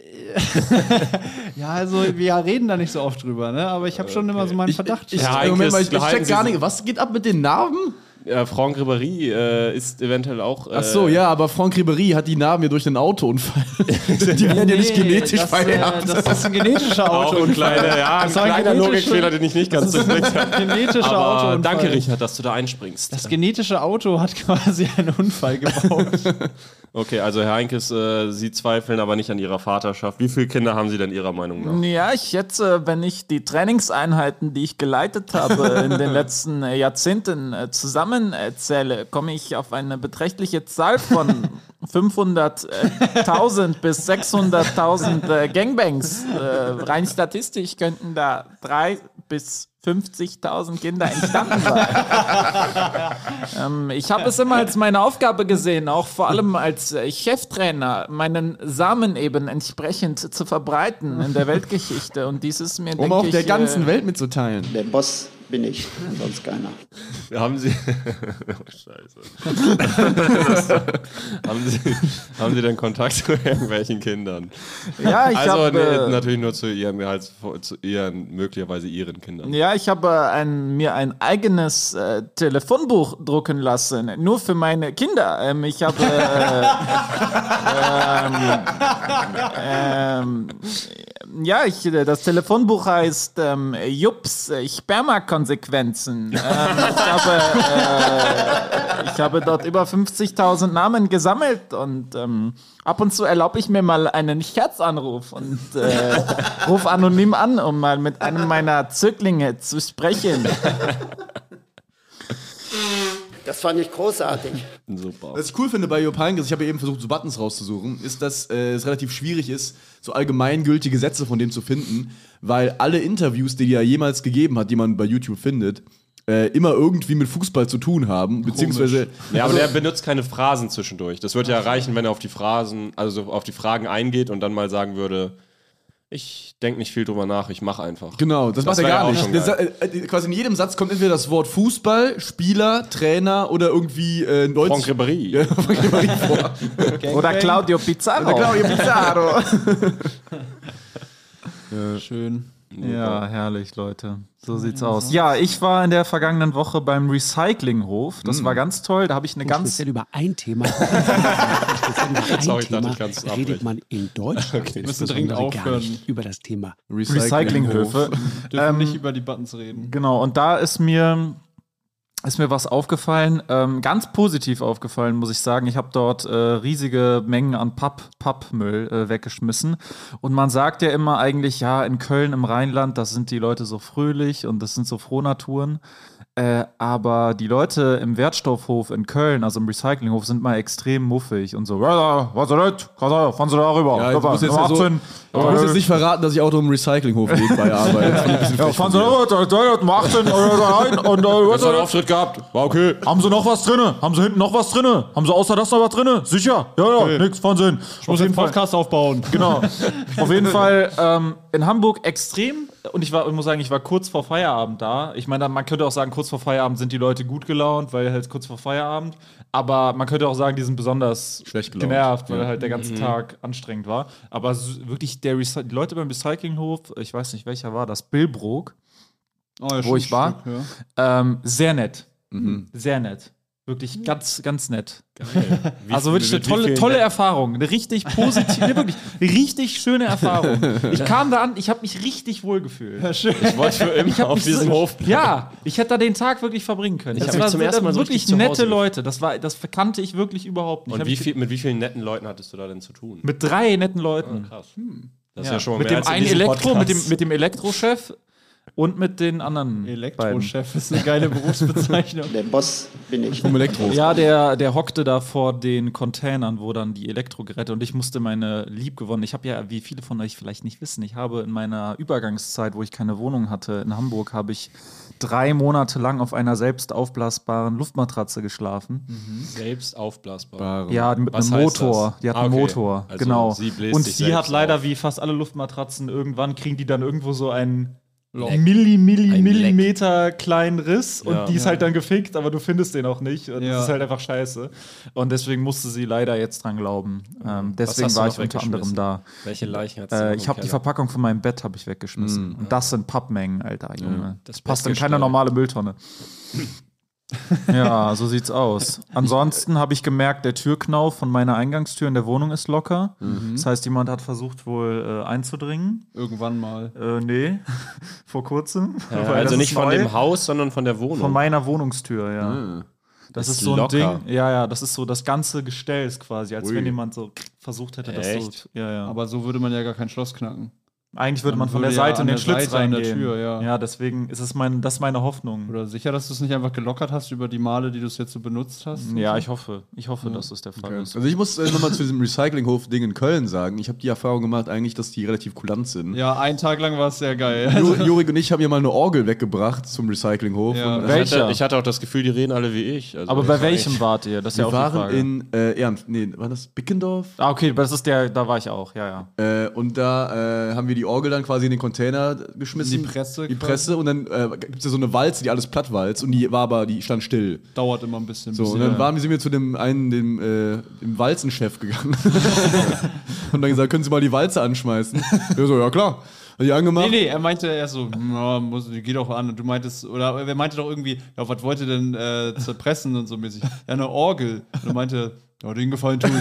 Ja, also wir reden da nicht so oft drüber, ne? Aber ich habe schon immer so meinen Verdacht. Ich, Herr Moment mal, ich, ich Heynckes, check gar halten Sie- nicht. Was geht ab mit den Narben? Ja, Franck Ribéry äh, ist eventuell auch. Äh, Ach so, ja, aber Franck Ribéry hat die Narben ja durch einen Autounfall. Die werden ja nicht genetisch das, vererbt. Äh, das ist ein genetischer Auch ein Autounfall. kleiner, ja, ein Das war ein kleiner genetischer- Logikfehler, den ich nicht ganz durchblickt habe. Genetischer Aber Autounfall. danke, Richard, dass du da einspringst. Das genetische Auto hat quasi einen Unfall gebaut. Okay, also Herr Heinkes, äh, Sie zweifeln aber nicht an Ihrer Vaterschaft. Wie viele Kinder haben Sie denn Ihrer Meinung nach? Ja, ich schätze, wenn ich die Trainingseinheiten, die ich geleitet habe, in den letzten äh, Jahrzehnten äh, zusammenzähle, komme ich auf eine beträchtliche Zahl von fünfhunderttausend bis sechshunderttausend äh, Gangbangs. Äh, rein statistisch könnten da drei bis fünfzigtausend Kinder entstanden sein. ähm, ich habe es immer als meine Aufgabe gesehen, auch vor allem als äh, Cheftrainer, meinen Samen eben entsprechend zu verbreiten in der Weltgeschichte. Und dies ist mir, Um denke auch ich, der ganzen äh, Welt mitzuteilen. Der Boss bin ich, sonst keiner. Haben Sie. Oh, Scheiße. haben, Sie haben Sie denn Kontakt zu irgendwelchen Kindern? Ja, ich Also habe nee, natürlich nur zu Ihren, als, zu Ihren, möglicherweise Ihren Kindern. Ja, ich habe ein, mir ein eigenes äh, Telefonbuch drucken lassen, nur für meine Kinder. Ähm, ich habe äh, ähm, ähm, ja, ich, das Telefonbuch heißt ähm, Jups äh, Spermakonsequenzen. Ähm, ich, habe, äh, ich habe dort über fünfzigtausend Namen gesammelt und ähm, ab und zu erlaube ich mir mal einen Scherzanruf und äh, rufe anonym an, um mal mit einem meiner Zöglinge zu sprechen. Das fand ich großartig. Super. Was ich cool finde bei Jupp Heynckes, ich habe ja eben versucht, so Buttons rauszusuchen, ist, dass äh, es relativ schwierig ist, so allgemeingültige Sätze von dem zu finden, weil alle Interviews, die er jemals gegeben hat, die man bei YouTube findet, äh, immer irgendwie mit Fußball zu tun haben, beziehungsweise... Ja, aber also, der benutzt keine Phrasen zwischendurch. Das wird ja reichen, wenn er auf die Phrasen, also auf die Fragen eingeht und dann mal sagen würde, ich denke nicht viel drüber nach, ich mache einfach. Genau, das, Das macht er wär gar auch nicht. schon Der geil. Sa- äh, quasi in jedem Satz kommt entweder das Wort Fußball, Spieler, Trainer oder irgendwie äh, neunzig... Franck Ribéry. Ja, Franck Ribéry vor. Oder Claudio Pizarro. Oder Claudio Pizarro. Schön. Ja, herrlich, Leute. So sieht's aus. Ja, ich war in der vergangenen Woche beim Recyclinghof. Das war ganz toll. Da habe ich eine ganz. Speziell über ein Thema, speziell über ein Sorry, ich dachte, Thema ich kann's redet abbrechen. man in Deutschland müssen dringend insbesondere gar aufhören. nicht über das Thema. Recyclinghöfe. Dürfen Ähm, nicht über die Buttons reden. Genau, und da ist mir, ist mir was aufgefallen, ähm, ganz positiv aufgefallen, muss ich sagen. Ich habe dort äh, riesige Mengen an Papp, Pappmüll äh, weggeschmissen. Und man sagt ja immer eigentlich, ja, in Köln im Rheinland, da sind die Leute so fröhlich und das sind so Frohnaturen. Äh, aber die Leute im Wertstoffhof in Köln, also im Recyclinghof, sind mal extrem muffig und so. Ja, was ist das? Fahren Sie da rüber. Ja, ich muss jetzt, ja so, ich muss jetzt nicht verraten, dass ich auch im Recyclinghof nebenbei arbeite. Das finde ich ein bisschen Ja, frech fahren von Sie dir. da rüber, um achtzehn rein und äh, was Hast du einen Auftritt gehabt? War okay. haben Sie noch was drinne? Haben Sie hinten noch was drinne? Haben Sie außer das noch was drinne? Sicher? Ja, ja, nix, fahren Sie hin. Ich muss den Podcast aufbauen. Genau. Auf jeden Fall ähm, in Hamburg extrem. Und ich war, ich muss sagen, ich war kurz vor Feierabend da. Ich meine, man könnte auch sagen, kurz vor Feierabend sind die Leute gut gelaunt, weil halt kurz vor Feierabend. Aber man könnte auch sagen, die sind besonders Schlecht gelaunt. genervt, weil halt der ganze Tag anstrengend war. Aber s- wirklich, der Recy- die Leute beim Recyclinghof, ich weiß nicht, welcher war das, Billbrook, Oh, ja, wo schon ich war, ein Stück, ja. ähm, sehr nett. Sehr nett. Wirklich ganz, ganz nett. Wie- Also wirklich eine mit wie tolle, vielen tolle Net- Erfahrung. Eine richtig positive, ne, wirklich richtig schöne Erfahrung. Ich kam da an, ich habe mich richtig wohl gefühlt. Ich wollte für immer hab auf mich diesem so- Hof bleiben. Ja, ich hätte da den Tag wirklich verbringen können. Ich hab Das mich war zum so- ersten Mal so wirklich richtig zu nette Hause Leute. Das war, das kannte ich wirklich überhaupt nicht. Und Hab wie ich- viel, mit wie vielen netten Leuten hattest du da denn zu tun? Mit drei netten Leuten. Krass. Das ist ja schon mal Mit mehr dem als in einen diesem Elektro, mit dem, Podcast. mit dem Elektrochef und mit den anderen beiden. Elektrochef ist eine geile Berufsbezeichnung. Der Boss bin ich. Vom Elektro. Ja, der, der hockte da vor den Containern, wo dann die Elektrogeräte und ich musste meine liebgewonnene, ich habe ja, wie viele von euch vielleicht nicht wissen, ich habe in meiner Übergangszeit, wo ich keine Wohnung hatte in Hamburg, habe ich drei Monate lang auf einer selbst aufblasbaren Luftmatratze geschlafen. Selbst aufblasbar. Ja, mit Was einem heißt Motor. das? Die hat Ah, einen okay. Motor, Also genau. sie bläst Und sich die hat selbst leider auf. wie fast alle Luftmatratzen, irgendwann kriegen die dann irgendwo so einen Loch. Milli, Milli, Ein Millimeter kleinen Riss und Ja. die ist halt dann gefickt, aber du findest den auch nicht. Und Ja. das ist halt einfach scheiße. Und deswegen musste sie leider jetzt dran glauben. Ähm, deswegen hast du war noch ich unter anderem weggeschmissen? da. Welche Leichen hat sie Äh, noch ich im habe die Keller? Verpackung von meinem Bett habe ich weggeschmissen. Und das sind Pappmengen, Alter, Junge. Das Das passt Bett in keine gestreut. normale Mülltonne. Ja, so sieht's aus. Ansonsten habe ich gemerkt, der Türknauf von meiner Eingangstür in der Wohnung ist locker. Mhm. Das heißt, jemand hat versucht wohl äh, einzudringen. Irgendwann mal. Äh, nee, vor kurzem. Ja, also nicht von neu. dem Haus, sondern von der Wohnung. Von meiner Wohnungstür, ja. Mhm. Das Ist ist so ein locker. Ding. Ja, ja, das ist so das ganze Gestell ist quasi, als Ui. wenn jemand so versucht hätte, das so. Echt? Ja, ja. Aber so würde man ja gar kein Schloss knacken. Eigentlich würde Dann man von der würde ja Seite in an den der Schlitz Seite an der reingehen. Tür, ja. ja, deswegen ist es mein, das ist meine Hoffnung. Oder sicher, dass du es nicht einfach gelockert hast über die Male, die du es jetzt so benutzt hast? und Ja, so? ich hoffe. Ich hoffe, dass das der Fall Okay. ist. Also ich muss äh, nochmal zu diesem Recyclinghof-Ding in Köln sagen, ich habe die Erfahrung gemacht eigentlich, dass die relativ kulant sind. Ja, einen Tag lang war es sehr geil. Ju- Jurik und ich haben ja mal eine Orgel weggebracht zum Recyclinghof. Ja. Und, äh, ich, Welcher? hatte, ich hatte auch das Gefühl, die reden alle wie ich. Also Aber das bei war welchem echt- wart ihr? Das ist wir ja auch die waren Frage. in äh, Ernst, nee, war das Bickendorf? Ah, okay, das ist der, da war ich auch, ja, ja. Äh, und da äh, haben wir die Orgel dann quasi in den Container geschmissen. In die Presse Die quasi? Presse und dann äh, gibt es ja so eine Walze, die alles platt walzt und die war aber, die stand still. Dauert immer ein bisschen. So, bis und sie- dann waren, sind wir zu dem einen, dem, äh, dem Walzenchef gegangen. Und dann gesagt, können Sie mal die Walze anschmeißen? Der so, ja klar. Hat die angemacht. Nee, nee, er meinte erst so, ja, muss, die geht doch an. Und du meintest, oder er meinte doch irgendwie, ja, was wollt ihr denn äh, zerpressen und so mäßig? Ja, eine Orgel. Und er meinte, ja, den Gefallen tue ich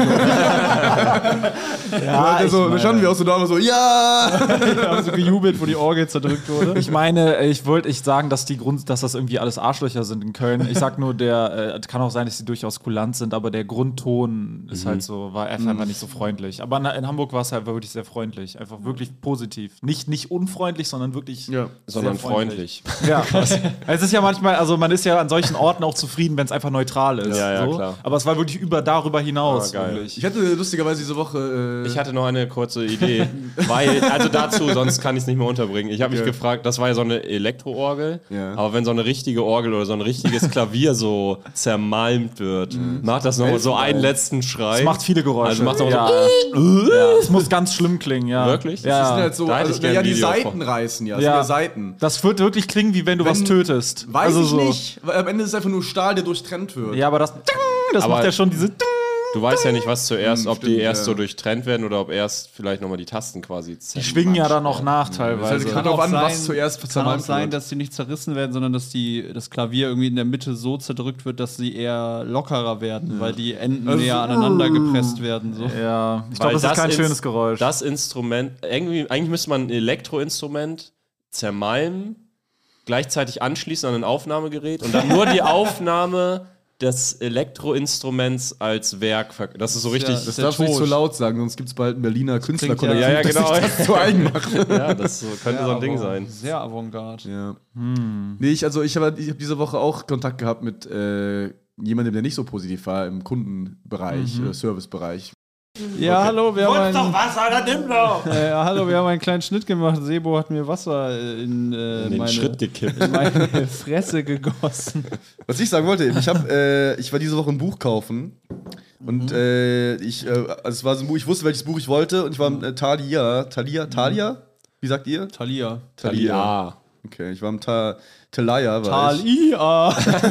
auch. Ja, also, da standen wir auch so da und so, ja! Wir haben so gejubelt, wo die Orgel zerdrückt wurde. Ich meine, ich wollte ich sagen, dass die Grund, dass das irgendwie alles Arschlöcher sind in Köln. Ich sag nur, der äh, kann auch sein, dass die durchaus kulant sind, aber der Grundton ist halt so, war einfach nicht so freundlich. Aber in, in Hamburg war es halt wirklich sehr freundlich, einfach wirklich positiv. Nicht, nicht unfreundlich, sondern wirklich Ja. Sondern sehr freundlich. Ja, es ist ja manchmal, also man ist ja an solchen Orten auch zufrieden, wenn es einfach neutral ist. Ja, ja, so. klar. Aber es war wirklich über darüber hinaus. Ah, geil. wirklich. Ich hatte lustigerweise diese Woche. Äh, Ich hatte noch eine kurze Idee, weil, also dazu, sonst kann ich es nicht mehr unterbringen. Ich habe mich Ja. gefragt, das war ja so eine Elektroorgel, Ja. aber wenn so eine richtige Orgel oder so ein richtiges Klavier so zermalmt wird, macht das nochmal so einen letzten Schrei. Es macht viele Geräusche. Also macht auch ja. so, ja. Es muss ganz schlimm klingen, ja. Wirklich? Ja. das sind halt so, Da hätte also, ich gern ja, ein die Video Seiten von. reißen ja. Das Ja. sind ja Seiten. Das wird wirklich klingen, wie wenn du Wenn- was tötest. Weiß also ich so. nicht. Weil am Ende ist es einfach nur Stahl, der durchtrennt wird. Ja, aber das, das Aber- macht ja schon diese. du weißt ja nicht, was zuerst, Hm, ob die stimmt, erst ja. so durchtrennt werden oder ob erst vielleicht nochmal die Tasten quasi Die schwingen ja dann noch nach Das teilweise. kann auch an, was zuerst kann auch zermalmt sein, wird. dass sie nicht zerrissen werden, sondern dass die, das Klavier irgendwie in der Mitte so zerdrückt wird, dass sie eher lockerer werden, weil die Enden Also- näher aneinander gepresst werden. So. Ja, ich Weil glaube, das ist kein Ins- schönes Geräusch. Das Instrument, irgendwie, eigentlich müsste man ein Elektroinstrument zermalmen, gleichzeitig anschließen an ein Aufnahmegerät und dann nur die Aufnahme des Elektroinstruments als Werk. verk- Das ist so richtig. ja- Das der darfst du nicht Tod. so laut sagen, sonst gibt es bald ein Berliner Künstlerkollektiv, ja- ja, das genau. sich das zu eigen macht. Ja, das so, könnte so ein Ding aber sein. Sehr avantgarde. Ja. Nee, ich, also ich habe ich hab diese Woche auch Kontakt gehabt mit äh, jemandem, der nicht so positiv war im Kundenbereich, äh, Servicebereich. Ja, hallo, wir haben einen, was, Alter, nimm doch! äh, hallo, wir haben einen kleinen Schnitt gemacht. Sebo hat mir Wasser äh, in, äh, In den meine, Schritt gekippt. in meine Fresse gegossen. Was ich sagen wollte, ich, hab, äh, ich war diese Woche ein Buch kaufen und äh, ich, äh, also es war so ein Buch, ich wusste, welches Buch ich wollte und ich war im äh, Thalia, Thalia, Thalia? Wie sagt ihr? Thalia. Ja. Okay, ich war im Ta Thalia. Tal ich. I A.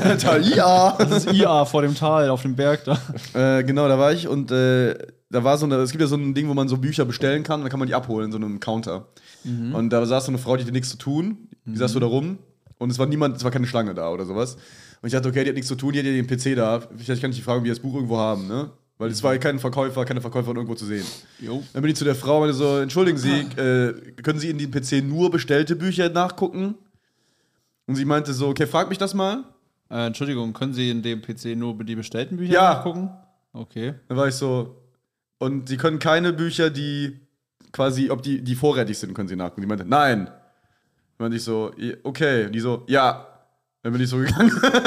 Thalia! Das ist I A vor dem Tal, auf dem Berg da. Äh, genau, da war ich und äh, da war so eine, es gibt ja so ein Ding, wo man so Bücher bestellen kann und dann kann man die abholen in so einem Counter. Und da saß so eine Frau, die hatte nichts zu tun, die saß so da rum und es war niemand, es war keine Schlange da oder sowas. Und ich dachte, okay, die hat nichts zu tun, die hat ja den P C da, vielleicht kann ich die fragen, ob die das Buch irgendwo haben, ne? Weil es war kein Verkäufer, keine Verkäuferin irgendwo zu sehen. Jo. Dann bin ich zu der Frau und meinte so, entschuldigen Sie, äh, können Sie in den P C nur bestellte Bücher nachgucken? Und sie meinte so, okay, frag mich das mal. Äh, Entschuldigung, können Sie in dem P C nur die bestellten Bücher Ja. nachgucken? Okay. Dann war ich so, und sie können keine Bücher, die quasi, ob die, die vorrätig sind, können sie nachgucken. Die meinte, nein. Dann meinte ich so, okay. Die so, ja. Dann bin ich so gegangen.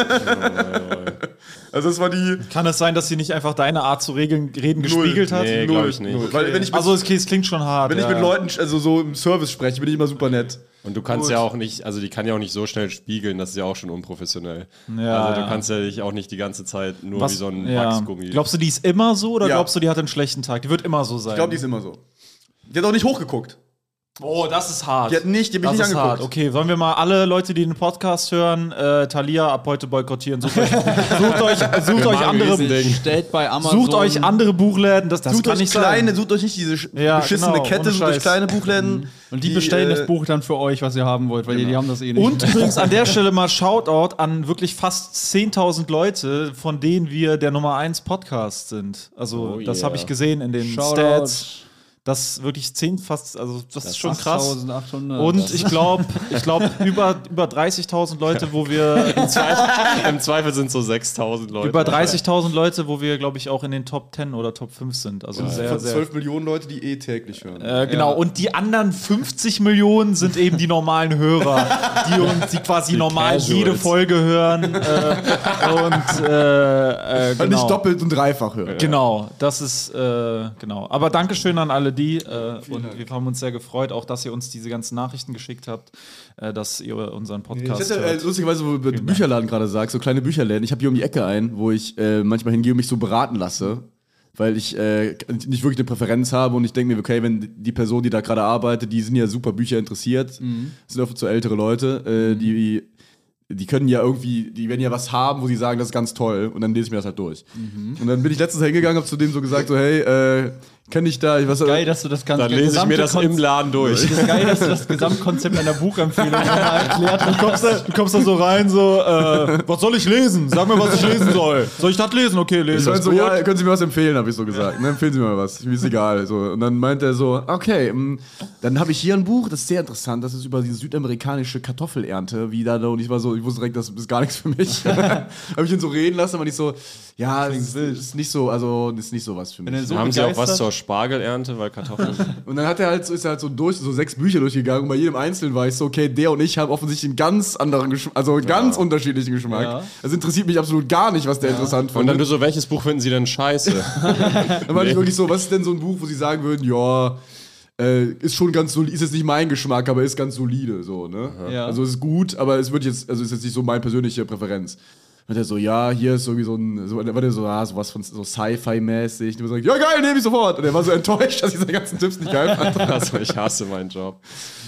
Also das war die Kann es sein, dass sie nicht einfach deine Art zu regeln, reden gespiegelt hat? Nee, glaub ich nicht. Weil wenn ich mit, Also es, es klingt schon hart. wenn ich ja, mit ja. Leuten, also so im Service spreche, bin ich immer super nett. Und du kannst ja auch nicht, also die kann ja auch nicht so schnell spiegeln, das ist ja auch schon unprofessionell. Ja, also du ja. kannst ja dich auch nicht die ganze Zeit nur Was- wie so ein ja. Wachsgummi. Glaubst du, die ist immer so oder Ja. glaubst du, die hat einen schlechten Tag? Die wird immer so sein. Ich glaube, die ist immer so. Die hat auch nicht hochgeguckt. Oh, das ist hart. Die hat nicht, die hab ich das nicht ist angeguckt. hart. Okay, sollen wir mal alle Leute, die den Podcast hören, äh, Thalia ab heute boykottieren? Sucht euch, sucht euch, sucht euch andere, Stellt bei Amazon. sucht euch andere Buchläden. Das, das Sucht kann euch nicht kleine, sein. sucht euch nicht diese sch- Ja, beschissene genau, Kette, ohne sucht euch Scheiß. kleine Buchläden. Und die bestellen äh, das Buch dann für euch, was ihr haben wollt, weil die, die haben das eh nicht. Und übrigens an der Stelle mal Shoutout an wirklich fast zehntausend Leute, von denen wir der Nummer eins Podcast sind. Also, Oh das yeah. habe ich gesehen in den Shoutout. Stats. Das wirklich zehn fast, also das, ist schon krass. achttausendachthundert. Und ich glaube, ich glaube über, über dreißigtausend Leute, wo wir Im Zweifel, Im Zweifel sind so sechstausend Leute. über dreißigtausend Leute, wo wir, glaube ich, auch in den Top zehn oder Top fünf sind. Also sehr, von sehr. zwölf Millionen Leute, die eh täglich hören. Äh, genau, und die anderen fünfzig Millionen sind eben die normalen Hörer, die uns die quasi normal Casuals. jede Folge hören. Äh, und äh, äh, Halt genau. nicht doppelt und dreifach hören. Genau, das ist, äh, genau. Aber Dankeschön an alle die. Äh, und wir haben uns sehr gefreut, auch dass ihr uns diese ganzen Nachrichten geschickt habt, äh, dass ihr unseren Ich Podcast hätte, äh, hört. lustigerweise, wo du Bücherladen gerade sagst, so kleine Bücherläden. Ich habe hier um die Ecke einen, wo ich äh, manchmal hingehe und mich so beraten lasse, weil ich äh, nicht wirklich eine Präferenz habe und ich denke mir, okay, wenn die Person, die da gerade arbeitet, die sind ja super Bücher interessiert, Mhm. sind oft so ältere Leute, äh, die die können ja irgendwie, die werden ja was haben, wo sie sagen, das ist ganz toll und dann lese ich mir das halt durch. Mhm. Und dann bin ich letztens hingegangen, hab zu dem so gesagt, so hey, äh, kenn ich da, ich was geil, dass du das kannst. Dann lese ich mir das im Laden durch. Das ist geil, dass du das Gesamtkonzept einer Buchempfehlung nochmal erklärt hast. Du kommst, da, du kommst da so rein, so, äh, was soll ich lesen? Sag mir, was ich lesen soll. Soll ich das lesen? Okay, Ich lese meinte das. so, Gut. ja, können Sie mir was empfehlen, habe ich so gesagt. Ne, empfehlen Sie mir mal was, mir ist egal. So. Und dann meint er so, okay, mh, dann habe ich hier ein Buch, das ist sehr interessant, das ist über die südamerikanische Kartoffelernte, wie da, und ich war so, ich wusste direkt, das ist gar nichts für mich. habe ich ihn so reden lassen, aber nicht so, ja, das ist, ist nicht so, also, das ist nicht so was für mich. er so Haben Sie auch begeistert? was zur Spargelernte, weil Kartoffeln. Und dann hat er halt so, ist er halt so durch, so sechs Bücher durchgegangen und bei jedem Einzelnen war ich so, okay, der und ich haben offensichtlich einen ganz anderen Geschmack, also einen ganz unterschiedlichen Geschmack. Ja. Das interessiert mich absolut gar nicht, was der interessant Und findet. dann du so, welches Buch finden Sie denn scheiße? Dann war ich wirklich so, was ist denn so ein Buch, wo sie sagen würden, ja, äh, ist schon ganz solide, ist jetzt nicht mein Geschmack, aber ist ganz solide, so, ne? Ja. Also ist gut, aber es wird jetzt, also ist jetzt nicht so meine persönliche Präferenz. Und er so, ja, hier ist irgendwie so ein, so, war der so, ah, sowas von so Sci-Fi-mäßig. Und ich so, ja geil, nehme ich sofort. Und er war so enttäuscht, dass ich seine ganzen Tipps nicht geil fand. Also ich hasse meinen Job.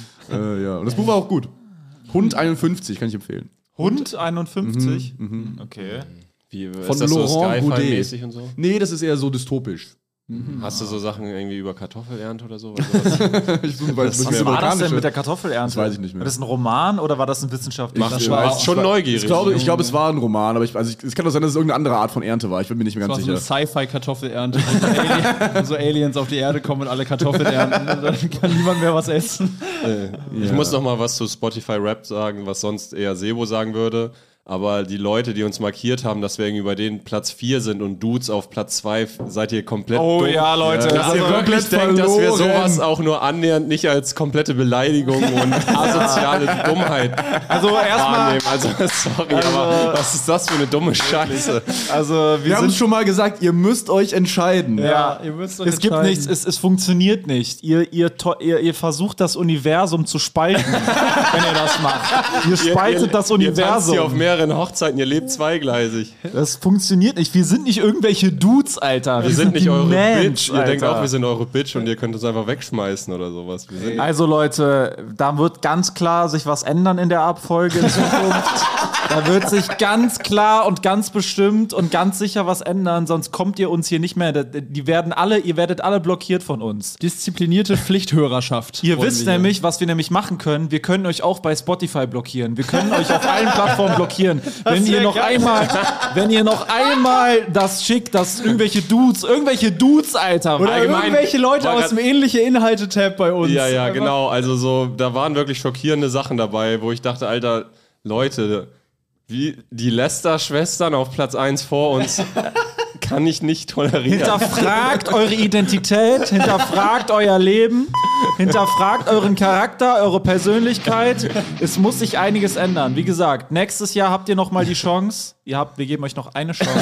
äh, ja, und das Buch war auch gut. Hund einundfünfzig, kann ich empfehlen. Hund einundfünfzig? Okay. Wie, ist Von das so Laurent Boudet. Sky-Fi-mäßig und so? Nee, das ist eher so dystopisch. Hast du so Sachen irgendwie über Kartoffelernte oder so? Ich bin, weil, Das das Was war das denn amerikanische- mit der Kartoffelernte? Das weiß ich nicht mehr. War das ein Roman oder war das ein wissenschaftlicher Macht Ich Spaß. weiß- Schon ich war- neugierig. Ich glaube, ich glaube, es war ein Roman, aber ich, also ich, es kann doch sein, dass es irgendeine andere Art von Ernte war. Ich bin mir nicht mehr Das ganz war so sicher. eine Sci-Fi-Kartoffelernte, wo so, Alien, so Aliens auf die Erde kommen und alle Kartoffeln ernten. Und dann kann niemand mehr was essen. Ich muss noch mal was zu Spotify Rap sagen, was sonst eher Sebo sagen würde. Aber die Leute, die uns markiert haben, dass wir irgendwie bei denen Platz vier sind und Dudes auf Platz zwei, seid ihr komplett Oh dumm. ja, Leute. Dass ihr Also wirklich komplett denkt, dass wir verloren. sowas auch nur annähernd nicht als komplette Beleidigung und asoziale Dummheit Also erstmal, wahrnehmen. Also sorry, aber was ist das für eine dumme Scheiße? also wir, Wir haben sind es schon mal gesagt, ihr müsst euch entscheiden. Ja, ihr müsst euch es gibt entscheiden. nichts, es, es funktioniert nicht. Ihr, ihr, to- ihr, ihr versucht das Universum zu spalten, wenn ihr das macht. Ihr spaltet das Ihr tanzt Universum. hier auf mehreren Hochzeiten, ihr lebt zweigleisig. Das funktioniert nicht. Wir sind nicht irgendwelche Dudes, Alter. Wir sind nicht die eure Mans, Bitch. Ihr denkt Alter. auch, wir sind eure Bitch und ihr könnt uns einfach wegschmeißen oder sowas. Wir sind Also Leute, da wird ganz klar sich was ändern in der Abfolge in Zukunft. Da wird sich ganz klar und ganz bestimmt und ganz sicher was ändern, sonst kommt ihr uns hier nicht mehr. Die werden alle, ihr werdet alle blockiert von uns. Disziplinierte Pflichthörerschaft. Ihr wollen wisst wir hier. nämlich, was wir nämlich machen können. Wir können euch auch bei Spotify blockieren. Wir können euch auf allen Plattformen blockieren. Wenn ihr wär noch geil. einmal, wenn ihr noch einmal das schickt, dass irgendwelche Dudes, irgendwelche Dudes, Alter, Oder allgemein- irgendwelche Leute war aus grad- dem ähnliche Inhalte-Tab bei uns. Ja, ja, Einfach- genau. Also so, da waren wirklich schockierende Sachen dabei, wo ich dachte, Alter, Leute, wie die Lester-Schwestern auf Platz eins vor uns kann ich nicht tolerieren. Hinterfragt eure Identität, hinterfragt euer Leben, hinterfragt euren Charakter, eure Persönlichkeit. Es muss sich einiges ändern. Wie gesagt, nächstes Jahr habt ihr noch mal die Chance. Ihr habt, wir geben euch noch eine Chance.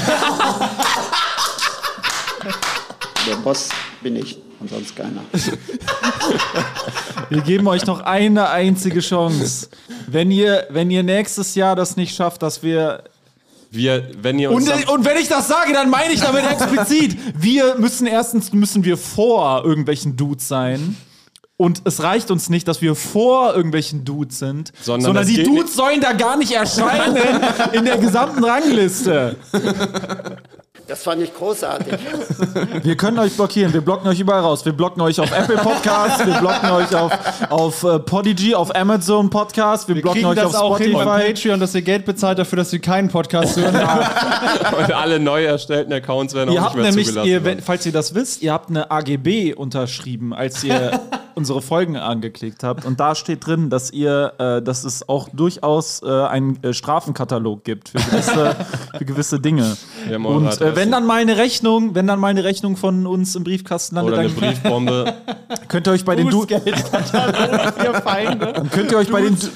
Der Boss bin ich und sonst keiner. Wir geben euch noch eine einzige Chance. Wenn ihr, wenn ihr nächstes Jahr das nicht schafft, dass wir Wir, wenn ihr uns Und, dann- und wenn ich das sage, dann meine ich damit explizit. Wir müssen erstens müssen wir vor irgendwelchen Dudes sein. Und es reicht uns nicht, dass wir vor irgendwelchen Dudes sind, Sondern sondern, das die geht Dudes nicht. sollen da gar nicht erscheinen in der gesamten Rangliste. Das fand ich großartig. Wir können euch blockieren, wir blocken euch überall raus. Wir blocken euch auf Apple Podcasts, wir blocken euch auf, auf uh, Podigy, auf Amazon Podcasts, wir, Wir blocken kriegen euch das auf auch hin bei Spotify. Patreon, dass ihr Geld bezahlt dafür, dass wir keinen Podcast hören. Und alle neu erstellten Accounts werden Ihr auch habt nicht mehr nämlich, zugelassen. ihr, wenn- falls ihr das wisst, ihr habt eine A G B unterschrieben, als ihr unsere Folgen angeklickt habt. Und da steht drin, dass ihr, äh, dass es auch durchaus äh, einen äh, Strafenkatalog gibt für gewisse, für gewisse Dinge. Wir haben eure Und Adresse. äh, wenn dann mal eine Rechnung, wenn dann mal eine Rechnung von uns im Briefkasten landet, Oder eine dann Briefbombe. könnt ihr euch bei den du Vier Feinde. dann könnt ihr euch bei den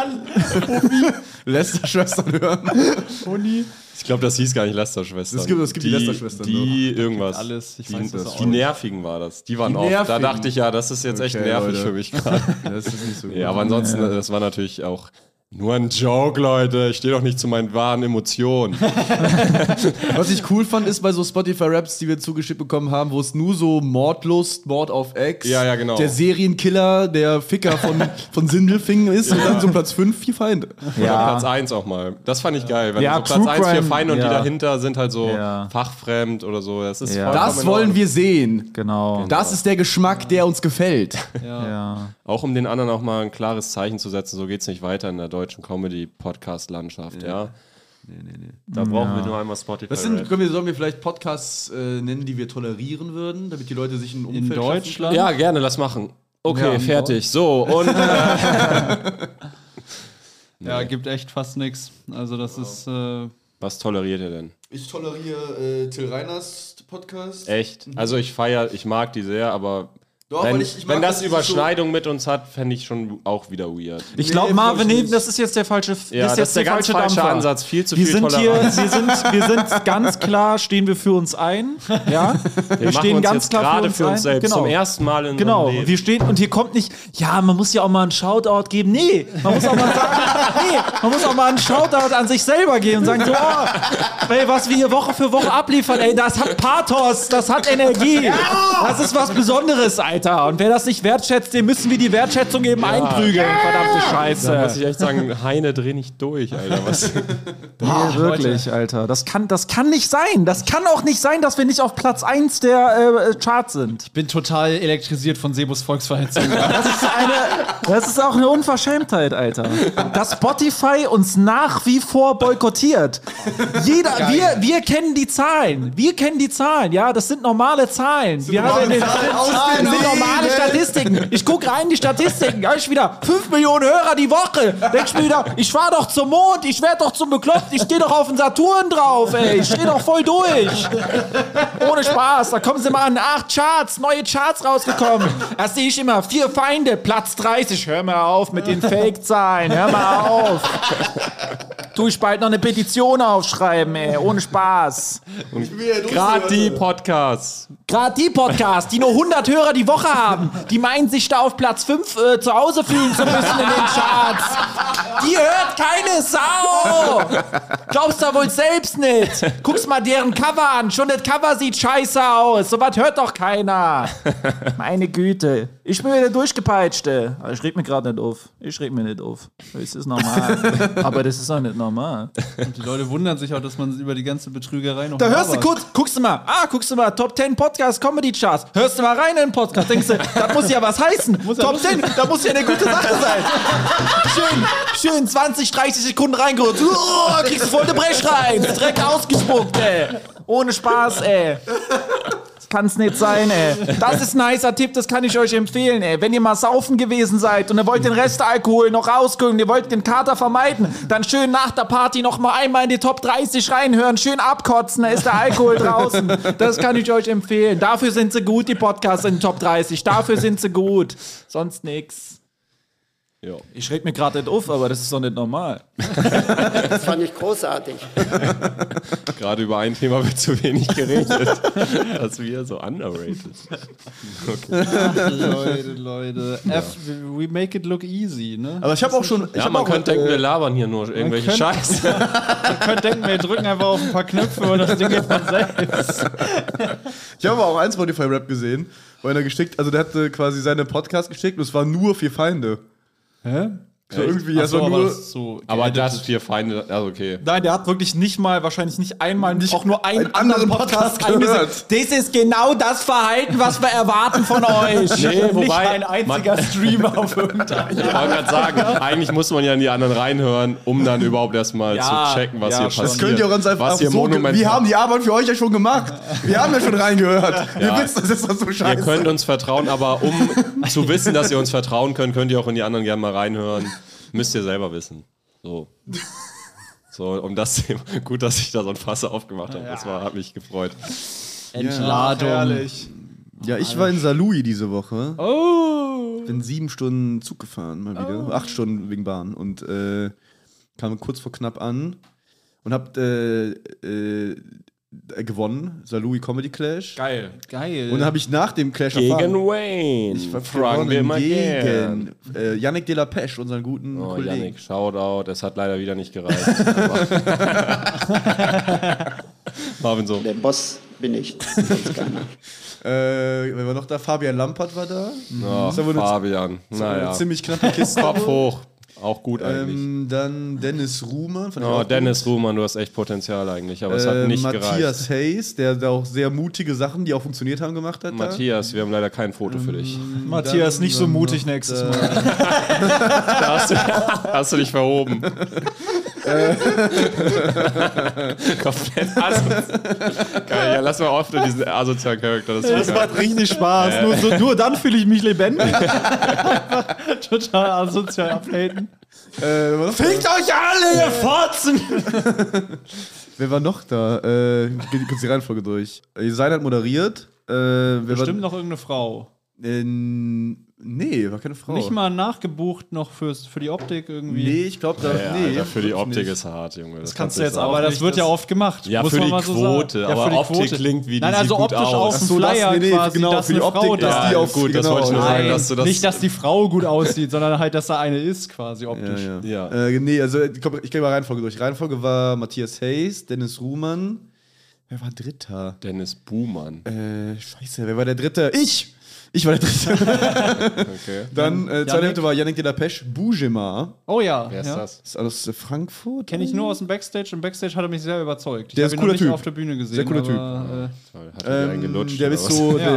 Lester-Schwestern hören. Ich glaube, das hieß gar nicht Lester-Schwestern. Es gibt- es gibt die Lester-Schwestern, Die irgendwas. alles. Ich die, weiß das auch die Nervigen war das. Die waren Die oft. Da Nervigen. dachte ich ja, das ist jetzt echt Okay, nervig Leute. für mich gerade. Das ist nicht so gut. Ja, aber ansonsten, das war natürlich auch nur ein Joke, Leute. Ich stehe doch nicht zu meinen wahren Emotionen. Was ich cool fand, ist bei so Spotify-Raps, die wir zugeschickt bekommen haben, wo es nur so Mordlust, Mord auf Ex, Ja, ja, genau. der Serienkiller, der Ficker von, von Sindelfingen ist und dann so Platz fünf, vier Feinde. Oder Platz eins auch mal. Das fand ich geil. Wenn Ja, so Platz True eins, vier Crime, Feinde und ja. die dahinter sind halt so Ja. fachfremd oder so. Das ist Ja. vollkommen Das in wollen Ordnung. wir sehen. genau. Das ist der Geschmack, der uns gefällt. Ja. Auch um den anderen auch mal ein klares Zeichen zu setzen, so geht's nicht weiter in der deutschen Comedy-Podcast-Landschaft, ja. Da brauchen wir nur einmal Spotify. Das sind, können wir, sollen wir vielleicht Podcasts äh, nennen, die wir tolerieren würden, damit die Leute sich ein Umfeld In schaffen Deutschland? Ja, gerne, lass machen. Okay, Ja, fertig. So, und äh, Ja, gibt echt fast nichts. Also das ist äh, was toleriert ihr denn? können. Ich toleriere äh, Till Reiners Podcast. Echt? Also ich feiere, ich mag die sehr, aber Doch, wenn, weil ich- ich mag wenn das das nicht Überschneidung mit uns hat, fände ich schon auch wieder weird. Ich Nee, glaube, glaub Marvin, ich nee, nicht. das ist jetzt der falsche. Ja, das ist das jetzt ist der ganz falsche Dampfer. Ansatz. Viel zu wir viel sind hier, Toleranz. wir sind, wir sind ganz klar, stehen wir für uns ein. Ja, wir, Wir machen stehen uns ganz jetzt klar gerade für für uns, uns ein. selbst Genau. zum ersten Mal in Genau, unserem Leben. wir stehen und hier kommt nicht, ja, man muss ja auch mal einen Shoutout geben. Nee, man muss auch mal sagen, nee, man muss auch mal einen Shoutout an sich selber geben und sagen so, oh, ey, was wir hier Woche für Woche abliefern, ey, das hat Pathos, das hat Energie. Das ist was Besonderes, Alter. Und wer das nicht wertschätzt, dem müssen wir die Wertschätzung eben einprügeln, verdammte Da muss Scheiße. ich echt sagen, Heine, dreh nicht durch, Alter. Was? Nee, wirklich, Alter. Das kann, das kann nicht sein. Das kann auch nicht sein, dass wir nicht auf Platz eins der äh, Charts sind. Ich bin total elektrisiert von Sebus Volksverhetzung. Das ist, eine, das ist auch eine Unverschämtheit, Alter. Dass Spotify uns nach wie vor boykottiert. Jeder, wir, wir kennen die Zahlen. Wir kennen die Zahlen, ja. Das sind normale Zahlen. Wir haben den, das sind normale Statistiken. Ich gucke rein in die Statistiken. Da ist wieder fünf Millionen Hörer die Woche. Denk ich mir wieder, ich fahr doch zum Mond, ich werd doch zum Bekloppt, ich stehe doch auf den Saturn drauf, ey. Ich stehe doch voll durch. Ohne Spaß. Da kommen sie mal an acht Charts, neue Charts rausgekommen. Da sehe ich immer vier Feinde, Platz dreißig. Hör mal auf mit den Fake-Zahlen. Hör mal auf. Tu ich bald noch eine Petition aufschreiben, ey. Ohne Spaß. Gerade die Podcasts. Gerade die Podcasts, die nur hundert Hörer die Woche haben, die meinen, sich da auf Platz fünf äh, zu Hause fühlen zu müssen in den Charts. Die hört keine Sau. Glaubst du wohl selbst nicht. Guckst mal deren Cover an. Schon das Cover sieht scheiße aus. So was hört doch keiner. Meine Güte. Ich bin wieder durchgepeitschte. Aber ich reg mir gerade nicht auf. Ich reg mir nicht auf. Das ist normal. Aber das ist auch nicht normal. Und die Leute wundern sich auch, dass man über die ganze Betrügerei noch Da hörst du labert. kurz, guckst du mal, ah, guckst du mal, Top zehn Podcast Comedy Charts. Hörst du mal rein in den Podcast, denkst du, das muss ja was heißen. Top zehn, da muss ja eine gute Sache sein. Schön, schön zwanzig, dreißig Sekunden reingehört. Oh, kriegst du voll eine Brechreiz. Dreck ausgespuckt, ey. Ohne Spaß, ey. Das kann's nicht sein, ey. Das ist ein heißer Tipp, das kann ich euch empfehlen, ey. Wenn ihr mal saufen gewesen seid und ihr wollt den Restalkohol noch rauskriegen, ihr wollt den Kater vermeiden, dann schön nach der Party noch mal einmal in die Top dreißig reinhören, schön abkotzen, da ist der Alkohol draußen. Das kann ich euch empfehlen. Dafür sind sie gut, die Podcasts in den Top dreißig. Dafür sind sie gut. Sonst nix. Ja. Ich reg mir gerade nicht auf, aber das ist doch nicht normal. Das fand ich großartig. Gerade über ein Thema wird zu wenig geredet. Das ist wieder so underrated. Leute, Leute. F, we make it look easy, ne? Aber ich habe auch schon. Ich Ja, hab man auch, könnte denken, äh, wir labern hier nur irgendwelche könnte- Scheiße. Ihr könnt denken, wir drücken einfach auf ein paar Knöpfe und das Ding geht von selbst. Ich habe auch einen Spotify-Rap gesehen, wo einer geschickt, also der hatte quasi seinen Podcast geschickt und es waren nur vier Feinde. Hä? So irgendwie, Ach so, also aber nur. das ist so Aber geeditet. das vier Feinde, also okay. Nein, der hat wirklich nicht mal, wahrscheinlich nicht einmal, Nicht auch nur einen, einen anderen Podcast Podcast eingesehen. gehört. Das ist genau das Verhalten, was wir erwarten von euch. Nee, Nicht wobei, ein einziger Streamer auf irgendeinem. Ich wollte gerade sagen, eigentlich muss man ja in die anderen reinhören, um dann überhaupt erstmal Ja, zu checken, was ja, hier schon. passiert. Das könnt ihr auch ganz einfach was hier so. Monument Wir haben die Arbeit für euch ja schon gemacht. Wir haben ja schon reingehört. Ihr Ja. wisst, das ist doch so Ihr scheiße. könnt uns vertrauen, aber um zu wissen, dass ihr uns vertrauen könnt, könnt ihr auch in die anderen gerne mal reinhören. Müsst ihr selber wissen. So. So, um das Thema. Gut, dass ich da so ein Fass aufgemacht habe. Das war, hat mich gefreut. Entladung. Herrlich. Ja, ich war in Saarlouis diese Woche. Oh. Bin sieben Stunden Zug gefahren, mal wieder. Acht Stunden wegen Bahn. Und äh, kam kurz vor knapp an und hab äh, äh, gewonnen. Saarlouis Comedy Clash. Geil. Geil. Und dann habe ich nach dem Clash Gegen erfahren. Wayne. Ich war Fragen wir mal gern. gegen äh, Yannick de la Peche, unseren guten Oh, Kollegen. Yannick, Shoutout. Es hat leider wieder nicht gereicht. Marvin so. Der Boss bin ich, sonst keiner. Äh, wer war noch da? Fabian Lampert war da. Oh, Das ist aber eine- Fabian. Das war Naja. eine ziemlich knappe Kiste. Kopf hoch. Auch gut eigentlich. Ähm, dann Dennis Ruhmann. fand ich Oh, auch Dennis gut. Ruhmann, du hast echt Potenzial eigentlich, aber es Äh, hat nicht gereicht. Matthias Hayes, der da auch sehr mutige Sachen, die auch funktioniert haben, gemacht hat. Matthias, wir haben leider kein Foto für dich. Matthias, Dann- nicht so dann mutig noch, nächstes äh, Mal. Da hast du, hast du dich verhoben. Komplett asozial. Geil, ja, lass mal auf diesen asozialen Charakter. Das Das ist macht richtig Spaß. Nur, so, nur dann fühle ich mich lebendig. total asozial abhaten. Äh, wer war noch da? Fickt euch alle, ihr Fotzen! Wer war noch da? Äh, ich geh kurz die Reihenfolge durch. Äh, Sein hat moderiert. Äh, wer Bestimmt war, noch irgendeine Frau. Äh, nee, war keine Frau. Nicht mal nachgebucht noch fürs, für die Optik irgendwie. Nee, ich glaube, da. ja, nee, Alter, für die glaub ich Optik nicht. ist hart, Junge. Das, kannst du du jetzt sagen. Aber das nicht, wird ja das- oft gemacht. Ja, muss für man die mal so Quote, sagen. aber für die Optik Quote. klingt wie, die Nein, sieht also gut optisch aus. auf Ach dem so, das- Flyer nee, nee, quasi, genau, dass für die eine Frau Optik, da dass ist. die auf- gut, das genau, wollte ich nur ja. sagen, dass du das. Nicht, dass die Frau gut aussieht, sondern halt, dass da eine ist quasi optisch. Ja, ja. Ja. Äh, nee, also ich, komm, ich gehe mal Reihenfolge durch. Reihenfolge war Matthias Hayes, Dennis Ruhmann. Wer war Dritter? Dennis Buhmann. Äh, scheiße, wer war der Dritte? Ich! Ich war der Dritte. Okay. Dann, äh, zweite Yannick. Hälfte war Yannick de la Peche, Boujema. Oh ja. Wer ist ja. das? Das ist aus äh, Frankfurt. Kenne ich nur aus dem Backstage und Backstage hat er mich sehr überzeugt. Ich Der hab ist ihn cooler noch nicht Typ. auf der Bühne gesehen. Sehr cooler Typ. aber, Toll, hat er einen Ähm, gelutscht? der oder ist was? so, Ja.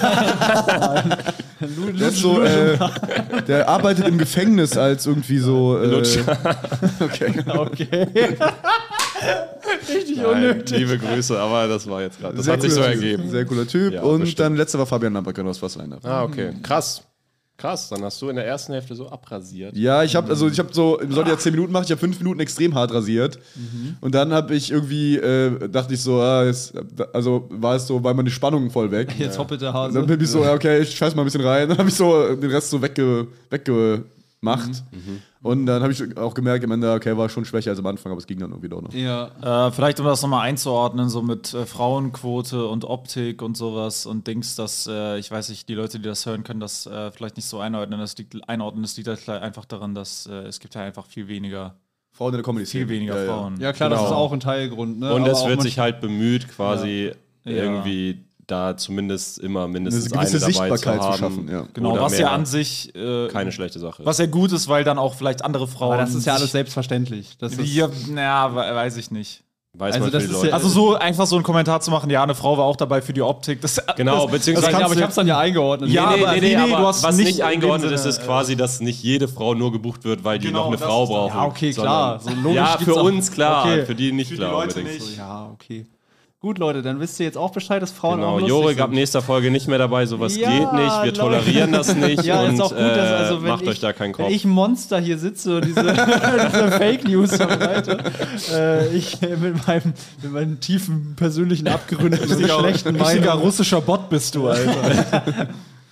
der, der ist so, äh, der arbeitet im Gefängnis als irgendwie so. Äh, Lutscher. okay. Äh, okay. Richtig Nein, unnötig. liebe Grüße, aber das war jetzt gerade. Das Sehr hat sich so cooler Typ. ergeben. Sehr cooler Typ. Ja, und bestimmt. dann letzter war Fabian Lampert, genau, das war's leider. Ah, okay. Krass. Krass, dann hast du in der ersten Hälfte so abrasiert. Ja, ich habe also ich habe so, wir sollten ja zehn Minuten machen, ich habe fünf Minuten extrem hart rasiert. Und dann habe ich irgendwie, äh, dachte ich so, ah, jetzt, also war es so, war meine Spannung voll weg. Jetzt hoppelt der Und Hase. dann bin ich so, ja, okay, ich scheiß mal ein bisschen rein. Dann habe ich so den Rest so wegge, weggemacht. Und dann habe ich auch gemerkt, am Ende, okay, war schon schwächer als am Anfang, aber es ging dann irgendwie doch noch. Ja. Äh, vielleicht, um das nochmal einzuordnen, so mit äh, Frauenquote und Optik und sowas und Dings, dass, äh, ich weiß nicht, die Leute, die das hören, können das äh, vielleicht nicht so einordnen. Das liegt, einordnen. Das liegt halt einfach daran, dass äh, es gibt ja einfach viel weniger, Frauen in der Comedy viel weniger ja, Frauen. Ja, klar, Genau. das ist auch ein Teilgrund. Ne? Und Aber es auch wird man- sich halt bemüht, quasi Ja. irgendwie da zumindest immer mindestens Eine gewisse eine dabei Sichtbarkeit zu haben. zu schaffen, ja. Genau, Oder was mehr. ja an sich äh, keine schlechte Sache. was ja gut ist, weil dann auch vielleicht andere Frauen. Aber das ist ja alles sich- selbstverständlich. Das ist, Ja, naja, we- weiß ich nicht. Weiß Also man das für die ist Leute. ja- Also so einfach so einen Kommentar zu machen, ja, eine Frau war auch dabei für die Optik. Das, Genau, das, beziehungsweise- das kannst aber ich du- hab's dann ja eingeordnet. Ja, nee, aber- nee, nee, nee, nee, aber du hast was nicht nicht in dem eingeordnet ist, Sinne, ist quasi, dass nicht jede Frau nur gebucht wird, weil die Genau, noch eine das Frau ist- brauchen. Ja, okay, sondern- klar. So logisch ja, gibt's für auch- uns klar, Okay. für die nicht klar Leute unbedingt. nicht. Ja, okay. Gut, Leute, dann wisst ihr jetzt auch Bescheid, dass Frauen auch Genau, lustig Jorik ab sind. nächster Folge nicht mehr dabei, sowas Ja, geht nicht, wir Leute. tolerieren das nicht Ja, und ist auch gut, dass, also, äh, wenn macht ich, euch da keinen Kopf. Wenn ich ein Monster hier sitze und diese, diese Fake News verbreite, äh, ich äh, mit, meinem, mit meinen tiefen persönlichen Abgründen und schlechten richtiger Meinungen. russischer Bot bist du, Alter.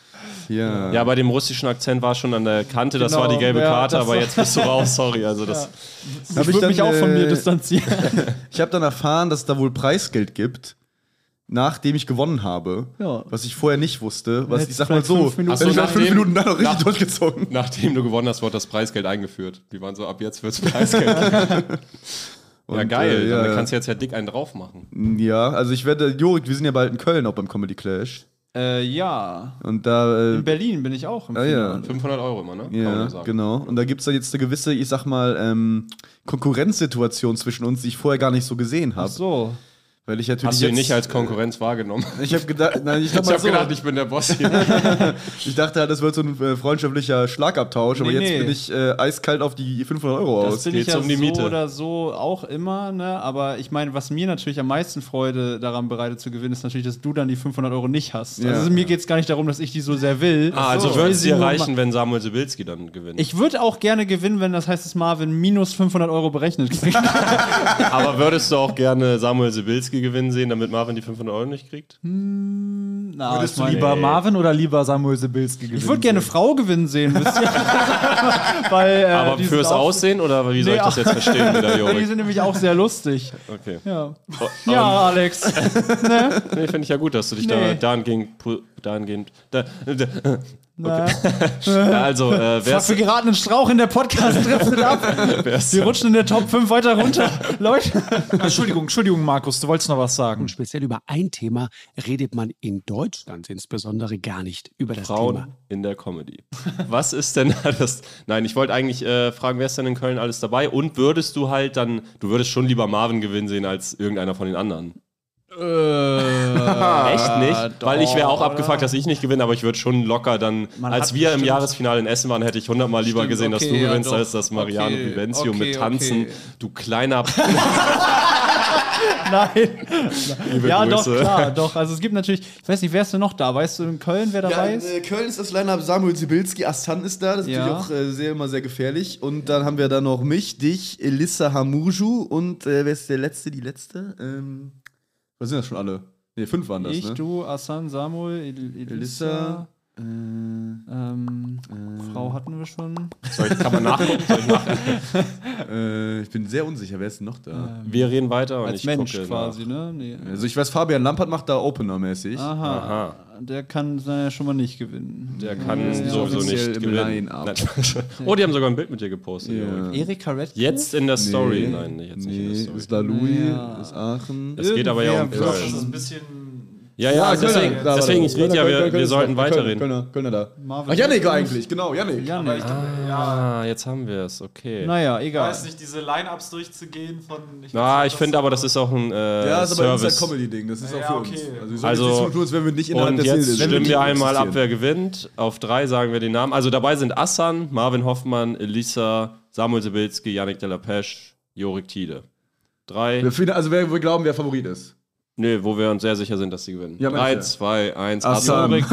Ja. Ja, bei dem russischen Akzent war schon an der Kante, das Genau, war die gelbe ja, Karte, das aber war- jetzt bist du raus, sorry. Also das, Hab Ich würde mich auch von äh, mir distanzieren. Ich habe dann erfahren, dass es da wohl Preisgeld gibt, nachdem ich gewonnen habe. Ja. Was ich vorher nicht wusste. Was, Hättest ich sag mal vielleicht so, fünf Minuten hast du nach nachdem- fünf Minuten dann noch richtig nach- durchgezogen. nachdem du gewonnen hast, wurde das Preisgeld eingeführt. Die waren so, ab jetzt wird's Preisgeld. ja, Und, geil. äh, ja. Dann kannst du jetzt ja dick einen drauf machen. Ja, also ich werde, Jorik, wir sind ja bald in Köln auch beim Comedy Clash. Äh, ja. Und da, äh, In Berlin bin ich auch im Ah, ja. Finale. fünfhundert Euro immer, ne? Kann man ja, ja sagen. genau. Und da gibt es da jetzt eine gewisse, ich sag mal, ähm, Konkurrenzsituation zwischen uns, die ich vorher gar nicht so gesehen Ach habe. so. Weil ich natürlich Hast du ihn jetzt, nicht als Konkurrenz wahrgenommen? Ich habe gedacht, nein, ich, sag Ich mal habe so, gedacht, ich bin der Boss hier. ich dachte halt, das wird so ein äh, freundschaftlicher Schlagabtausch, aber Nee, jetzt nee. bin ich äh, eiskalt auf die fünfhundert Euro Das aus. bin ich geht's ja um die so Miete. oder so auch immer, ne? Aber ich meine, was mir natürlich am meisten Freude daran bereitet zu gewinnen, ist natürlich, dass du dann die fünfhundert Euro nicht hast. Ja. Also mir geht es gar nicht darum, dass ich die so sehr will. Ah, also Ich würde will es sie dir nur reichen, ma- wenn Samuel Sibilski dann gewinnt. Ich würde auch gerne gewinnen, wenn das heißt, dass Marvin minus fünfhundert Euro berechnet kriegt. Aber würdest du auch gerne Samuel Sibilski gewinnen sehen, damit Marvin die fünfhundert Euro nicht kriegt? Na, Würdest ich du meine- lieber Nee. Marvin oder lieber Samuel Sibilski gewinnen? Ich würde gerne sehen? Frau gewinnen sehen, wisst ihr? Weil, äh, Aber die sind fürs auch- Aussehen oder wie soll Nee, ich das jetzt verstehen wieder, Die Jorik? sind nämlich auch sehr lustig. Okay. Ja, Oh, ja aber- Alex. Nee, finde ich ja gut, dass du dich Nee. da dahingehend, pu- dahingehend da, da, Na, ja, also, äh, fuck, wär's, wir geraten einen Strauch in der Podcast driftet ab. wär's, Wir rutschen in der Top fünf weiter runter. Leute. Entschuldigung, Entschuldigung, Markus, du wolltest noch was sagen. Und speziell über ein Thema redet man in Deutschland insbesondere gar nicht über das Frauen Thema. in der Comedy. Was ist denn das? Nein, ich wollte eigentlich äh, fragen, wer ist denn in Köln alles dabei? Und würdest du halt dann, du würdest schon lieber Marvin gewinnen sehen als irgendeiner von den anderen? Echt nicht? Weil ich wäre auch abgefuckt, dass ich nicht gewinne, aber ich würde schon locker dann, Man als hat wir im bestimmt- Jahresfinale in Essen waren, hätte ich hundertmal lieber Stimmt, gesehen, dass okay, du ja, gewinnst, doch. als dass Mariano Okay, Vivencio okay, mit Tanzen, okay. du kleiner Nein. liebe Ja, Grüße. doch, klar, doch. Also es gibt natürlich, ich weiß nicht, wer ist denn noch da? Weißt du in Köln, wer dabei ist? äh, Köln ist das Line-Up, Samuel Sibilski, Assan ist da, das ist Ja. natürlich auch äh, sehr, immer sehr gefährlich. Und dann haben wir da noch mich, dich, Elissa Hamuju und äh, wer ist der Letzte, die Letzte? Ähm, was sind das schon alle? Ne, fünf waren das, Ich, ne? du, Assan, Samuel, El Elissa. Elissa, äh, Ähm, Frau hatten wir schon. Soll ich, kann man nachgucken? Soll ich nachgucken? äh, ich bin sehr unsicher, wer ist denn noch da? Wir reden weiter und Als ich Mensch gucke quasi, ne? Nee. Also ich weiß, Fabian Lampert macht da Opener-mäßig. Aha. Aha. Der kann ja schon mal nicht gewinnen. Der kann Ja, sowieso offiziell nicht im gewinnen. Line-Up. Nein. Oh, die haben sogar ein Bild mit dir gepostet. Ja. Jorik. Erika Redke? Jetzt in der Story. Nee. Nein, jetzt nicht in Nee, der Story. ist La Louis, Ja. ist Aachen. Es geht aber ja um Irgendwer Köln. wird- ein bisschen. Ja, ja, deswegen, Da, deswegen warte. ich rede ja, Kölner, wir, Kölner, wir Kölner, sollten Kölner, weiterreden. Kölner, Kölner da. Marvin Ach, Yannick Jones. eigentlich, genau, Yannick. Ja, nicht. Ah, jetzt haben wir es, okay. Naja, Ich egal. weiß nicht, diese Line-Ups durchzugehen von. Ich Na, weiß ich nicht, finde was aber, das das ist auch ein äh, Ja, ist aber ein Service. Comedy-Ding, das ist auch Ja, für okay. uns. Also, wir sollen Also, jetzt nicht so tun, als wenn wir nicht innerhalb Und der Szene jetzt sind. stimmen wir einmal ab, existieren. wer gewinnt. Auf drei sagen wir den Namen. Also dabei sind Assan, Marvin Hoffmann, Elissa, Samuel Sibilski, Yannick Delapeche, Jorik Tiede. Drei. Wir finden- Also wer wir glauben, wer Favorit ist. Nee, wo wir uns sehr sicher sind, dass sie gewinnen. Ja, Drei, bitte. zwei, eins, Assan. Jorik.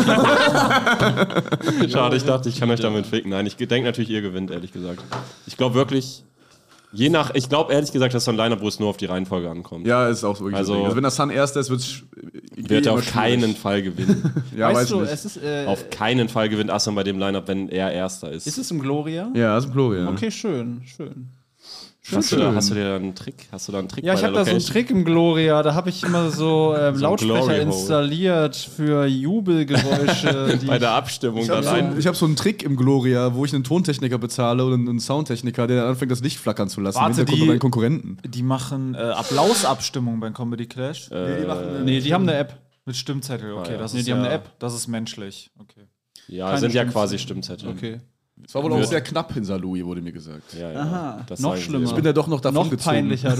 Schade, ich dachte, ich kann euch damit ficken. Nein, ich denke natürlich, ihr gewinnt, ehrlich gesagt. Ich glaube wirklich, je nach, ich glaube ehrlich gesagt, dass so ein Line-Up, wo es nur auf die Reihenfolge ankommt. Ja, ist auch so wirklich Also- so. Also wenn das Sun erster ist, wird es Wird er auf keinen Fall gewinnen. Ja, weißt weiß du, nicht. es ist, äh, Auf keinen Fall gewinnt Assan bei dem Line-Up, wenn er Erster ist. ist es im Gloria? Ja, ist ein Florian. Okay, schön, schön. Hast du, da, hast du dir da einen Trick? Hast du da einen Trick Ja, bei ich der habe da so einen Location? Trick im Gloria. Da habe ich immer so ähm, So ein Lautsprecher Glory Hole. installiert für Jubelgeräusche. Die Bei der Abstimmung Ich habe dann so, ein. einen- ich hab so einen Trick im Gloria, wo ich einen Tontechniker bezahle oder einen Soundtechniker, der dann anfängt, das Licht flackern zu lassen. Warte, im Hintergrund die- bei meinen Konkurrenten. Die machen äh, Applausabstimmung beim Comedy Clash. nee, die haben eine App. Mit Stimmzettel, okay. ja. Das Nee, ist die ja, haben eine App. Das ist menschlich. Okay. Ja, Keine sind ja Stimmzettel. quasi Stimmzettel. Okay. Es war wohl auch Wird- sehr knapp in Saarlouis, wurde mir gesagt. Ja, ja. Aha, Das noch sagen sie. schlimmer. Ich bin ja doch noch davon Noch gezogen. peinlicher. Du.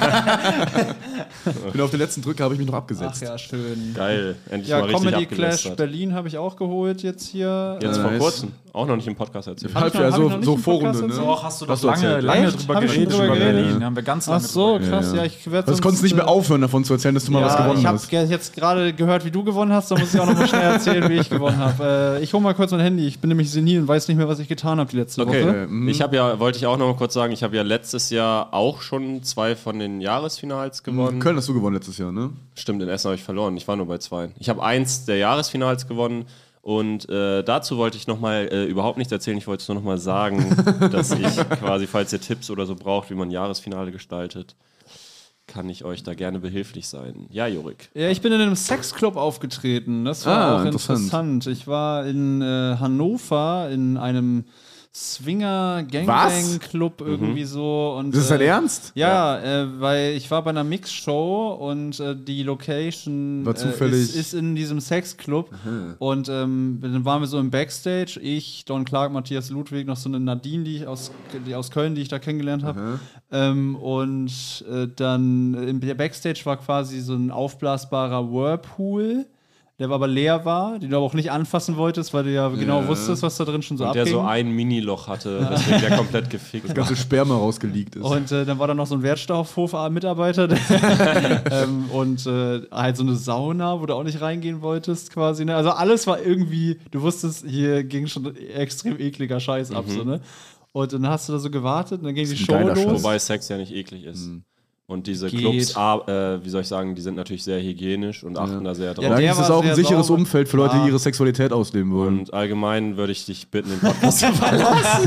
Ich bin auf den letzten Drücker, habe ich mich noch Ach abgesetzt. ja, schön. Geil, endlich Ja, mal richtig Comedy Clash abgelästert. Berlin habe ich auch geholt jetzt hier. Jetzt Äh, vor nice. kurzem. Auch noch nicht im Podcast erzählt. Hab ich noch- ja, hab so, ich noch nicht so im Podcast Vorrunde, ne? erzählt? Doch, hast du doch Hast du lange, erzählt. lange Echt? drüber Hab ich geredet. drüber über geredet? Berlin. Haben wir ganz Ach lange so, drüber krass. Ja, Ja, ja. ich werde Das konntest du nicht mehr aufhören, davon zu erzählen, dass du mal was Ja, gewonnen ich habe hast. jetzt gerade gehört, wie du gewonnen hast, da muss ich auch noch mal schnell erzählen, wie ich gewonnen habe. Äh, ich hole mal kurz mein Handy, ich bin nämlich senil und weiß nicht mehr, was ich getan habe die letzte Okay, Woche. mhm. ich habe ja, wollte ich auch noch mal kurz sagen, ich habe ja letztes Jahr auch schon zwei von den Jahresfinals gewonnen. Köln hast du gewonnen letztes Jahr, ne? Stimmt, in Essen habe ich verloren. Ich war nur bei zwei. Ich habe eins der Jahresfinals gewonnen Und äh, dazu wollte ich nochmal äh, überhaupt nichts erzählen. Ich wollte es nur nochmal sagen, dass ich quasi, falls ihr Tipps oder so braucht, wie man ein Jahresfinale gestaltet, kann ich euch da gerne behilflich sein. Ja, Jurik. Ja, ich bin in einem Sexclub aufgetreten. Das war Ah, auch interessant. interessant. Ich war in äh, Hannover in einem Swinger Was? Gangbang Club irgendwie so. Und, Das ist dein äh, Ernst? Ja, Äh, weil ich war bei einer Mixshow und äh, die Location War zufällig- äh, ist, ist in diesem Sexclub. Und ähm, dann waren wir so im Backstage. Ich, Don Clark, Matthias Ludwig, noch so eine Nadine, die ich aus, die aus Köln, die ich da kennengelernt habe. Ähm, und äh, dann im der Backstage war quasi so ein aufblasbarer Whirlpool, der aber leer war, den du aber auch nicht anfassen wolltest, weil du ja genau wusstest, was da drin schon so Und der abging. so ein Mini-Loch hatte, weswegen der komplett gefickt Das war. ganze Sperma rausgeleakt ist. Und äh, dann war da noch so ein Wertstoffhof-Mitarbeiter ähm, und äh, halt so eine Sauna, wo du auch nicht reingehen wolltest quasi. Ne? Also alles war irgendwie, du wusstest, hier ging schon extrem ekliger Scheiß ab. So, ne? Und dann hast du da so gewartet und dann ging die ein Show geiler los. Scheiß. Wobei Sex ja nicht eklig ist. Und diese Geht. Clubs, ah, äh, wie soll ich sagen, die sind natürlich sehr hygienisch und achten da sehr drauf. Ja, Da der ist das war auch ein sehr sicheres sauber. Umfeld für Leute, Ja. die ihre Sexualität ausleben wollen. Und allgemein würde ich dich bitten, den Podcast zu verlassen.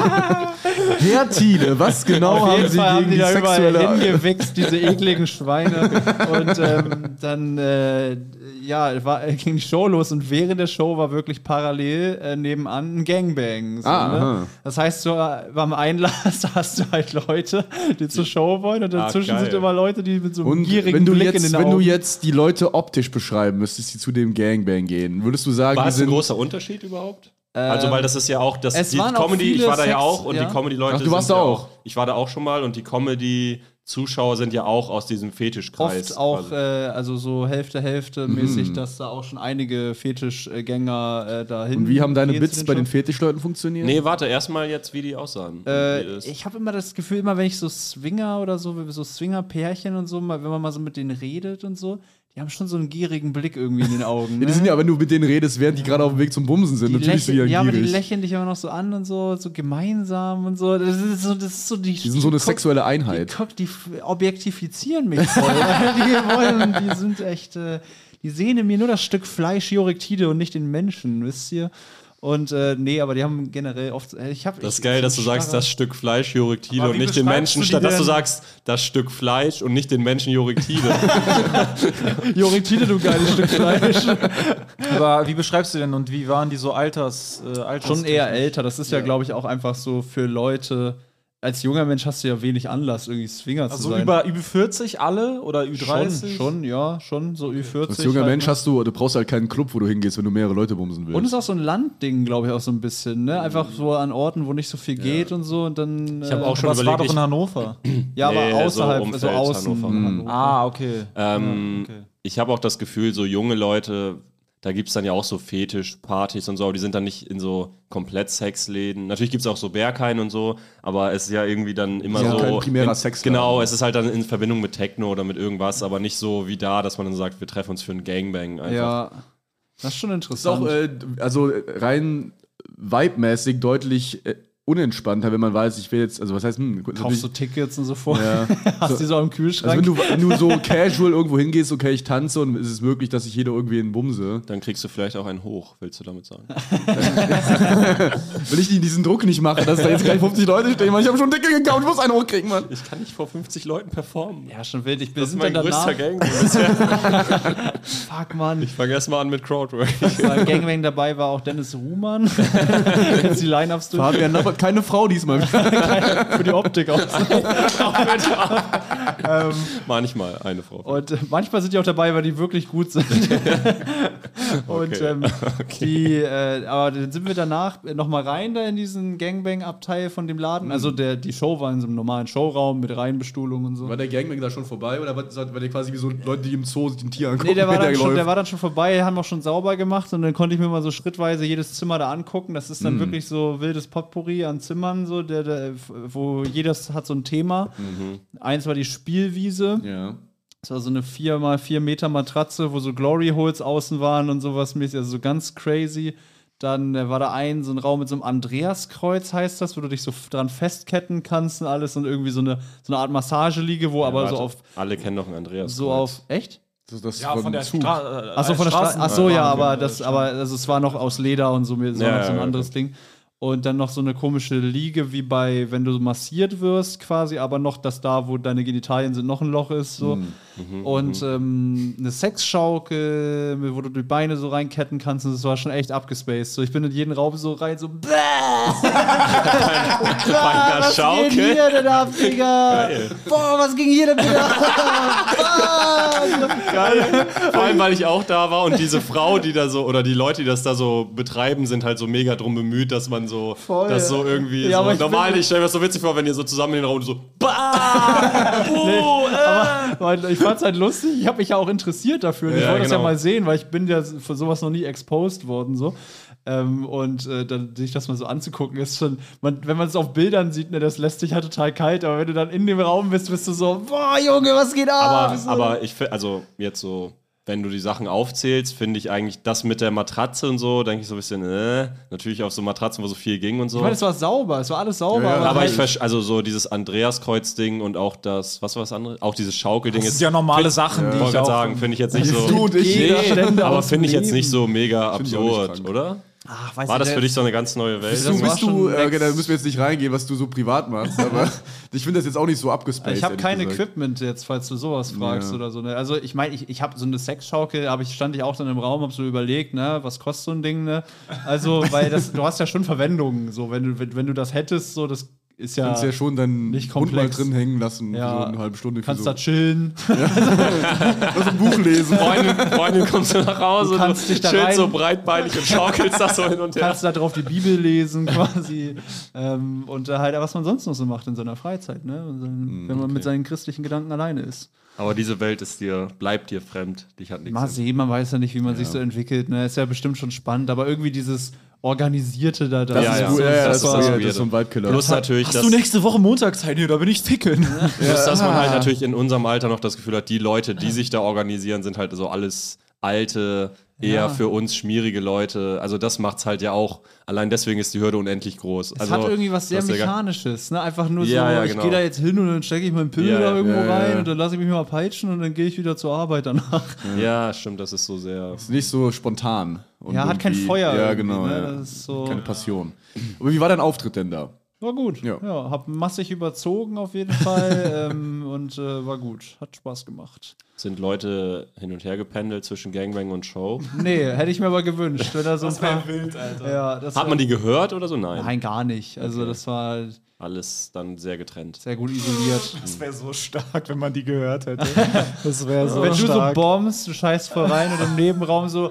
Herr Thiele, was genau Auf haben jeden Sie Fall haben gegen die die da überall sexuelle... hingewichst, diese ekligen Schweine. Und ähm, dann, äh, ja, war, äh, ging die Show los und während der Show war wirklich parallel äh, nebenan ein Gangbang. So, Ah, ne? aha. Das heißt, so, äh, beim Einlass hast du halt Leute, die zur Show wollen und dazwischen Ah, geil. sind immer Leute, die mit so einem Und gierigen wenn du, Blick in jetzt, den wenn Augen. du jetzt die Leute optisch beschreiben müsstest, die zu dem Gangbang gehen, würdest du sagen, War die es ein sind... großer Unterschied überhaupt? also, weil das ist ja auch, das, es die waren auch Comedy, ich viele war da ja Sex- auch und ja. die Comedy-Leute Ach, du warst sind da ja auch? Ich war da auch schon mal und die Comedy-Zuschauer sind ja auch aus diesem Fetischkreis. Oft auch, quasi. äh, also so Hälfte, Hälfte mäßig, dass da auch schon einige Fetischgänger äh, dahin Und wie haben deine gehen Bits zu bei den Shows. Fetischleuten funktioniert? Nee, warte, erstmal jetzt, wie die aussahen. Wie Äh, das- ich habe immer das Gefühl, immer wenn ich so Swinger oder so, so Swinger-Pärchen und so, mal, wenn man mal so mit denen redet und so, die haben schon so einen gierigen Blick irgendwie in den Augen. Ja, Ne? die sind ja, wenn du mit denen redest, während die gerade auf dem Weg zum Bumsen sind, Die natürlich sind die lächeln, ja ja, aber die gierig. lächeln dich immer noch so an und so, so gemeinsam und so. Das ist so, das ist so die, Die sind so eine guck- sexuelle Einheit. Die, guck, die f- objektifizieren mich voll. die wollen, die sind echt, äh, die sehen in mir nur das Stück Fleisch Jurektide und nicht den Menschen, wisst ihr? Und äh, nee, aber die haben generell oft. äh, Ich hab, Das ist ich, geil, so dass du sagst, starre- das Stück Fleisch Jurektide Aber und wie nicht den beschreibst Menschen, du die statt dass du denn? sagst, das Stück Fleisch und nicht den Menschen Jurektide. Jurektide, du geiles Stück Fleisch. Aber wie beschreibst du denn und wie waren die so alters, äh, alters Schon eher älter. Das ist ja, glaube ich, auch einfach so für Leute. Als junger Mensch hast du ja wenig Anlass, irgendwie Swinger zu Also sein. über Ü vierzig alle oder Ü schon, dreißig? schon, ja, schon so Ü vierzig. Als junger halt, Mensch ne? hast du, du brauchst halt keinen Club, wo du hingehst, wenn du mehrere Leute bumsen willst. Und es ist auch so ein Landding, glaube ich, auch so ein bisschen, ne? Einfach so an Orten, wo nicht so viel geht und so und dann. Ich hab auch schon Was war überlegt, doch ich- in Hannover? Ja, aber Nee, so außerhalb, so, Umfeld außen. Hannover. Hannover. Ah, okay. ähm, Ja, okay. Ich habe auch das Gefühl, so junge Leute, da gibt es dann ja auch so Fetischpartys und so, aber die sind dann nicht in so komplett Sexläden. Natürlich gibt es auch so Berghain und so, aber es ist ja irgendwie dann immer Ja, so. kein primärer in, Sexladen. Genau, es ist halt dann in Verbindung mit Techno oder mit irgendwas, aber nicht so wie da, dass man dann sagt, wir treffen uns für einen Gangbang einfach. Ja. Das ist schon Das ist auch, interessant. äh, also äh, rein vibe-mäßig deutlich äh, unentspannter, wenn man weiß, ich will jetzt, also was heißt, hm, Kaufst du Tickets und so vor. Ja. Hast So- die so am Also Kühlschrank. wenn du, wenn du so casual irgendwo hingehst, okay, ich tanze und es ist möglich, dass ich jeder irgendwie einen bumse. Dann kriegst du vielleicht auch einen hoch, willst du damit sagen? Wenn ich diesen Druck nicht mache, dass da jetzt gleich fünfzig Leute stehen, weil ich habe schon Dicke gekauft, ich muss einen hochkriegen, Mann. Ich kann nicht vor fünfzig Leuten performen. ja, schon wild. Ich bin Das ist sind mein dann größter danach. Gangbang bisher. Fuck, Mann. Ich fange erst mal an mit Crowdwork. Beim Gangbang dabei war auch Dennis Ruhmann. Jetzt die Line-Ups durch. Fabian Lappert, keine Frau diesmal. Für die Optik aus. Manchmal eine Frau. Und äh, manchmal sind die auch dabei, weil die wirklich gut sind. Und Okay. ähm, die, äh, aber dann sind wir danach nochmal rein da in diesen Gangbang-Abteil von dem Laden. Also der, die Show war in so einem normalen Showraum mit Reihenbestuhlung und so. War der Gangbang da schon vorbei oder war, war der quasi wie so Leute, die im Zoo sich ein Tier angucken? Nee, der war, wenn dann schon, läuft? der war dann schon vorbei, haben auch schon sauber gemacht und dann konnte ich mir mal so schrittweise jedes Zimmer da angucken. Das ist dann wirklich so wildes Potpourri an Zimmern, so, der, der, wo jedes hat so ein Thema. Eins war die Spielwiese. Ja. Das war so eine vier mal vier Meter Matratze, wo so Glory Holes außen waren und sowas mäßig, also so ganz crazy. Dann äh, war da ein, so ein Raum mit so einem Andreaskreuz, heißt das, wo du dich so f- dran festketten kannst und alles und irgendwie so eine, so eine Art Massageliege, wo aber so Warte, auf, alle kennen doch einen Andreas. so auf, echt? Das, das Ja, von der Zug. Straße. Achso, von der Straße. Achso, ja, aber das, äh, aber also es war noch aus Leder und so, mir so, Ja, noch so ein ja, anderes Ding. Und dann noch so eine komische Liege, wie bei, wenn du massiert wirst, quasi, aber noch, dass da, wo deine Genitalien sind, noch ein Loch ist. So. Mhm, Und ähm, eine Sexschaukel, wo du die Beine so reinketten kannst. Und das war schon echt abgespaced. So, ich bin in jeden Raum so rein, so. Bäh! was Schaukel? ging hier denn ab, Digga? Boah, was ging hier denn wieder ab? Geil. Vor allem, weil ich auch da war und diese Frau, die da so, oder die Leute, die das da so betreiben, sind halt so mega drum bemüht, dass man so, Voll. das so irgendwie Ja, aber so, ich normal, bin- ich stelle mir das so witzig vor, wenn ihr so zusammen in den Raum so, bah, buh, äh. Aber weil ich fand's halt lustig, ich habe mich ja auch interessiert dafür. Und ich Ja, wollte das ja genau. mal sehen, weil ich bin ja für sowas noch nie exposed worden. So. Ähm, und äh, dann sich das mal so anzugucken, ist schon, man, wenn man es auf Bildern sieht, ne, das lässt sich halt total kalt, aber wenn du dann in dem Raum bist, bist du so, boah, Junge, was geht ab? Aber, So. aber ich finde, also jetzt so, wenn du die Sachen aufzählst, finde ich eigentlich das mit der Matratze und so, denke ich so ein bisschen, äh, natürlich auf so Matratzen, wo so viel ging und so. ich meine, es war sauber, es war alles sauber. Ja, ja. aber halt- ich verstehe, also so dieses Andreaskreuz-Ding und auch das, was war das andere? Auch dieses Schaukelding. Das sind ja normale Sachen, die Ich ich wollte auch... sagen, finde ich jetzt nicht so. Du und ich. Gegenstände aber aus finde ich dem jetzt nicht Leben. so mega Find ich auch nicht absurd, krank. oder? Ach, weiß War ich das nicht. für dich so eine ganz neue Welt? Bist Das du, war bist du, schon äh, next. da müssen wir jetzt nicht reingehen, was du so privat machst, aber ich finde das jetzt auch nicht so abgespaced. Ich habe ehrlich kein gesagt. Equipment jetzt, falls du sowas fragst Ja. oder so. Ne? Also ich meine, ich, ich habe so eine Sexschaukel, aber ich stand ich auch dann im Raum, habe so überlegt, ne, was kostet so ein Ding, ne? Also, weil das, du hast ja schon Verwendungen, so wenn du wenn, wenn du das hättest, so das ist ja, Kannst ja schon deinen nicht Hund mal komplex. drin hängen lassen, Ja. so eine halbe Stunde für kannst so. da chillen. Lass ein Buch lesen. Freundin, Freundin kommst du nach Hause, Du kannst dich da chillst rein- so breitbeinig und schaukelst das so hin und her. Kannst da drauf die Bibel lesen quasi ähm, und äh, halt was man sonst noch so macht in seiner Freizeit, ne? Und dann, wenn man mit seinen christlichen Gedanken alleine ist. Aber diese Welt ist dir, bleibt dir fremd. Dich hat nichts. Mal sehen, man weiß ja nicht, wie man sich so entwickelt. Ne? Ist ja bestimmt schon spannend, aber irgendwie dieses Organisierte da, das Ja, ist ja. so Ja, ja, das, das ist, ist das weird. ist so ein Waldkiller. Plus natürlich, Hast dass, du nächste Woche Montag Zeit? Nee, da bin ich ficken. plus, dass man halt natürlich in unserem Alter noch das Gefühl hat, die Leute, die sich da organisieren, sind halt so alles alte, eher Ja. für uns schmierige Leute. Also das macht's halt ja auch. Allein deswegen ist die Hürde unendlich groß. Es also, hat irgendwie was sehr das ist ja gar- Mechanisches, ne? Einfach nur so, Ja, ja, ich genau. gehe da jetzt hin und dann stecke ich meinen Pimmel Ja, da ja. irgendwo Ja, ja, rein ja. und dann lasse ich mich mal peitschen und dann gehe ich wieder zur Arbeit danach. Ja, stimmt, das ist so sehr. Ist nicht so spontan. Und Ja, hat kein irgendwie- Feuer. Ja, irgendwie, genau. Ne? Ja. Das ist so, Keine Passion. Aber wie war dein Auftritt denn da? war gut. Ja. Ja. hab massig überzogen auf jeden Fall ähm, und äh, war gut. Hat Spaß gemacht. Sind Leute hin und her gependelt zwischen Gangbang und Show? Nee, hätte ich mir aber gewünscht, wenn da so ein paar. wild, Alter. Ja, das Hat war- man die gehört oder so? Nein. Nein, gar nicht. Also das war Alles dann sehr getrennt. sehr gut isoliert. Das wäre so stark, wenn man die gehört hätte. Das wäre so Wenn du so stark. bombst, du scheißt voll rein und im Nebenraum so,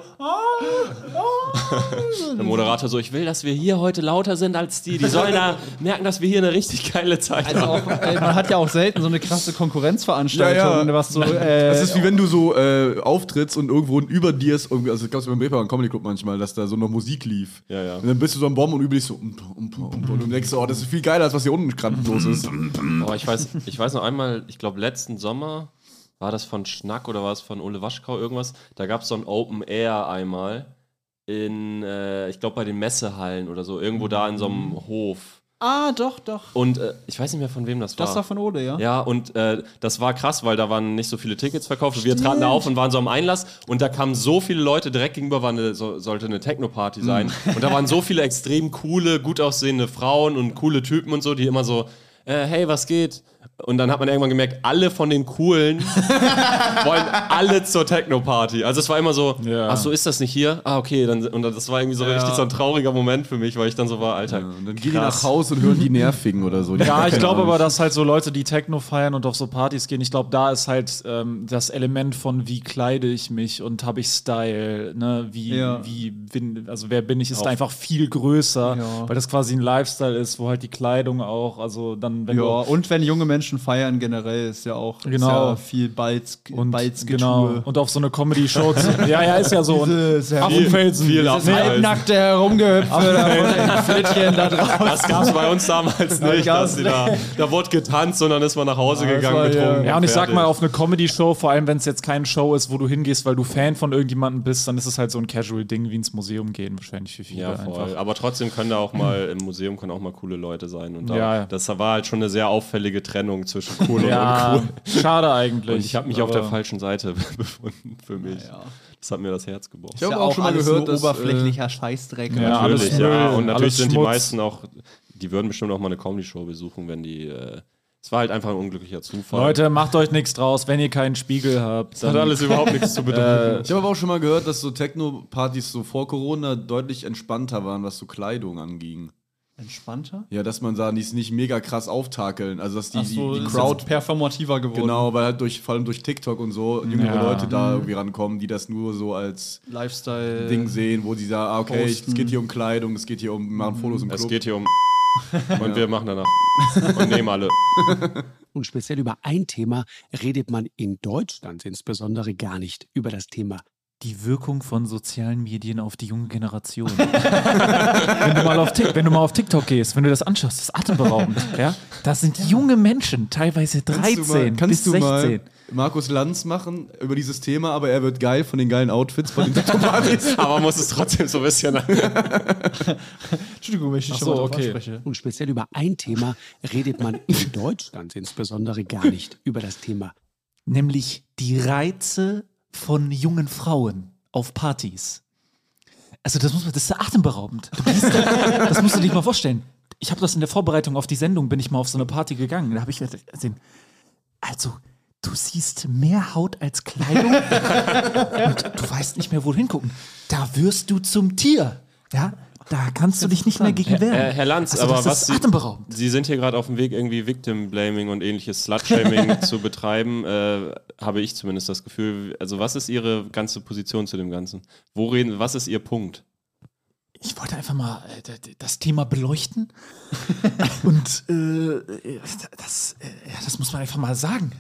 Der Moderator so, ich will, dass wir hier heute lauter sind als die. Die sollen da merken, dass wir hier eine richtig geile Zeit also haben. auch, äh, man hat ja auch selten so eine krasse Konkurrenzveranstaltung, Ja, ja. was so, äh, Das ist wie wenn du so äh, auftrittst und irgendwo über dir ist, irgendwie, also ich glaube, beim Reeperbahn Comedy Club manchmal, dass da so noch Musik lief. Ja, ja. Und dann bist du so am Bomben und üblich so umpa, umpa, umpa, und du denkst so, oh, das ist viel geiler, als was hier unten gerade los ist. Aber ich weiß, ich weiß noch einmal, ich glaube letzten Sommer, war das von Schnack oder war es von Ole Waschkau irgendwas? Da gab es so ein Open Air einmal in, äh, ich glaube bei den Messehallen oder so, irgendwo da in so einem Hof. ah, doch, doch. Und äh, ich weiß nicht mehr, von wem das war. Das war von Ode, ja? Ja, und äh, das war krass, weil da waren nicht so viele Tickets verkauft. Und wir traten da auf und waren so am Einlass. Und da kamen so viele Leute, direkt gegenüber war eine, so, sollte eine Techno-Party sein. Und da waren so viele extrem coole, gut aussehende Frauen und coole Typen und so, die immer so, äh, hey, was geht? Und dann hat man irgendwann gemerkt, alle von den Coolen wollen alle zur Techno-Party. Also es war immer so, Ja. ach so, ist das nicht hier? Ah, okay. Dann, und das war irgendwie so richtig so ein trauriger Moment für mich, weil ich dann so war, Alter, Und dann gehen die krass. nach Hause und hören die Nervigen oder so. Die Ja, haben ich keine glaube Ahnung. aber, dass halt so Leute, die Techno feiern und auf so Partys gehen, ich glaube, da ist halt ähm, das Element von, wie kleide ich mich und habe ich Style, ne, wie, Ja. wie bin, also wer bin ich, ist einfach viel größer, Ja. weil das quasi ein Lifestyle ist, wo halt die Kleidung auch, also dann, wenn Ja, du und wenn junge Menschen feiern generell, ist ja auch ist Genau. ja viel Balz, und Balzgetue. genau und auf so eine Comedy-Show zu, ja, ja, ist ja so. Und Dieses Affenfelsen. viel Das Affenfelsen. halbnackte Herumgehüpfe da von den Flittchen da drauf. Das gab es bei uns damals nicht. gab's Dass die da, da wurde getanzt und dann ist man nach Hause das gegangen, war, betrunken. Ja, und ich sag fertig. mal, auf eine Comedy-Show, vor allem wenn es jetzt keine Show ist, wo du hingehst, weil du Fan von irgendjemandem bist, dann ist es halt so ein Casual-Ding wie ins Museum gehen, wahrscheinlich für viele Ja, voll. einfach. Aber trotzdem können da auch mal, im Museum können auch mal coole Leute sein. Und da, Ja, ja. das war halt schon eine sehr auffällige Trend Trennung zwischen cool Ja, und uncool. schade eigentlich. Und ich habe mich auf aber- der falschen Seite befunden für mich. Das hat mir das Herz gebrochen. Ich habe auch schon mal gehört, dass, oberflächlicher Scheißdreck. Ja, alles Natürlich, Müll, ja. Und natürlich alles sind die Schmutz. meisten auch, die würden bestimmt auch mal eine Comedy-Show besuchen, wenn die. Äh, es war halt einfach ein unglücklicher Zufall. Leute, macht euch nichts draus, wenn ihr keinen Spiegel habt. das hat alles überhaupt nichts zu bedeuten. Ich habe aber auch schon mal gehört, dass so Techno-Partys so vor Corona deutlich entspannter waren, was so Kleidung anging. Entspannter? Ja, dass man sah, die ist nicht mega krass auftakeln. Also, dass die, Ach so, die, die ist Crowd. jetzt performativer geworden. Genau, weil halt durch, vor allem durch TikTok und so jüngere Ja. Leute da irgendwie rankommen, die das nur so als Lifestyle. Ding sehen, wo sie sagen, ah, okay, posten. es geht hier um Kleidung, es geht hier um, wir machen Fotos im Es Club. geht hier um. Und wir machen danach. Und nehmen alle. Und speziell über ein Thema redet man in Deutschland insbesondere gar nicht, über das Thema Die Wirkung von sozialen Medien auf die junge Generation. wenn, du mal auf Tik- wenn du mal auf TikTok gehst, wenn du das anschaust, das ist atemberaubend. Ja? Das sind junge Menschen, teilweise Kannst du mal, dreizehn kannst bis du sechzehn. mal Markus Lanz machen über dieses Thema, aber er wird geil von den geilen Outfits von den Tattoo-Partys. Aber man muss es trotzdem so ein bisschen. Entschuldigung, wenn ich dich Ach schon so, mal drauf okay. anspreche. und speziell über ein Thema redet man in Deutschland insbesondere gar nicht, über das Thema Nämlich die Reize von jungen Frauen auf Partys. Also das muss man, das ist atemberaubend. Du gehst da, das musst du dir mal vorstellen. Ich habe das in der Vorbereitung auf die Sendung, bin ich mal auf so eine Party gegangen. Da habe ich gesehen, also du siehst mehr Haut als Kleidung und du weißt nicht mehr, wohin gucken. Da wirst du zum Tier. Ja, da kannst du dich nicht mehr gegen wehren. Herr, Herr Lanz, Also aber das was ist Sie, atemberaubend. Sie sind hier gerade auf dem Weg, irgendwie Victim-Blaming und ähnliches Slut-Shaming zu betreiben, äh, habe ich zumindest das Gefühl. Also was ist Ihre ganze Position zu dem Ganzen? Wo reden, was ist Ihr Punkt? Ich wollte einfach mal äh, d- d- das Thema beleuchten. Und äh, das, äh, ja, das muss man einfach mal sagen.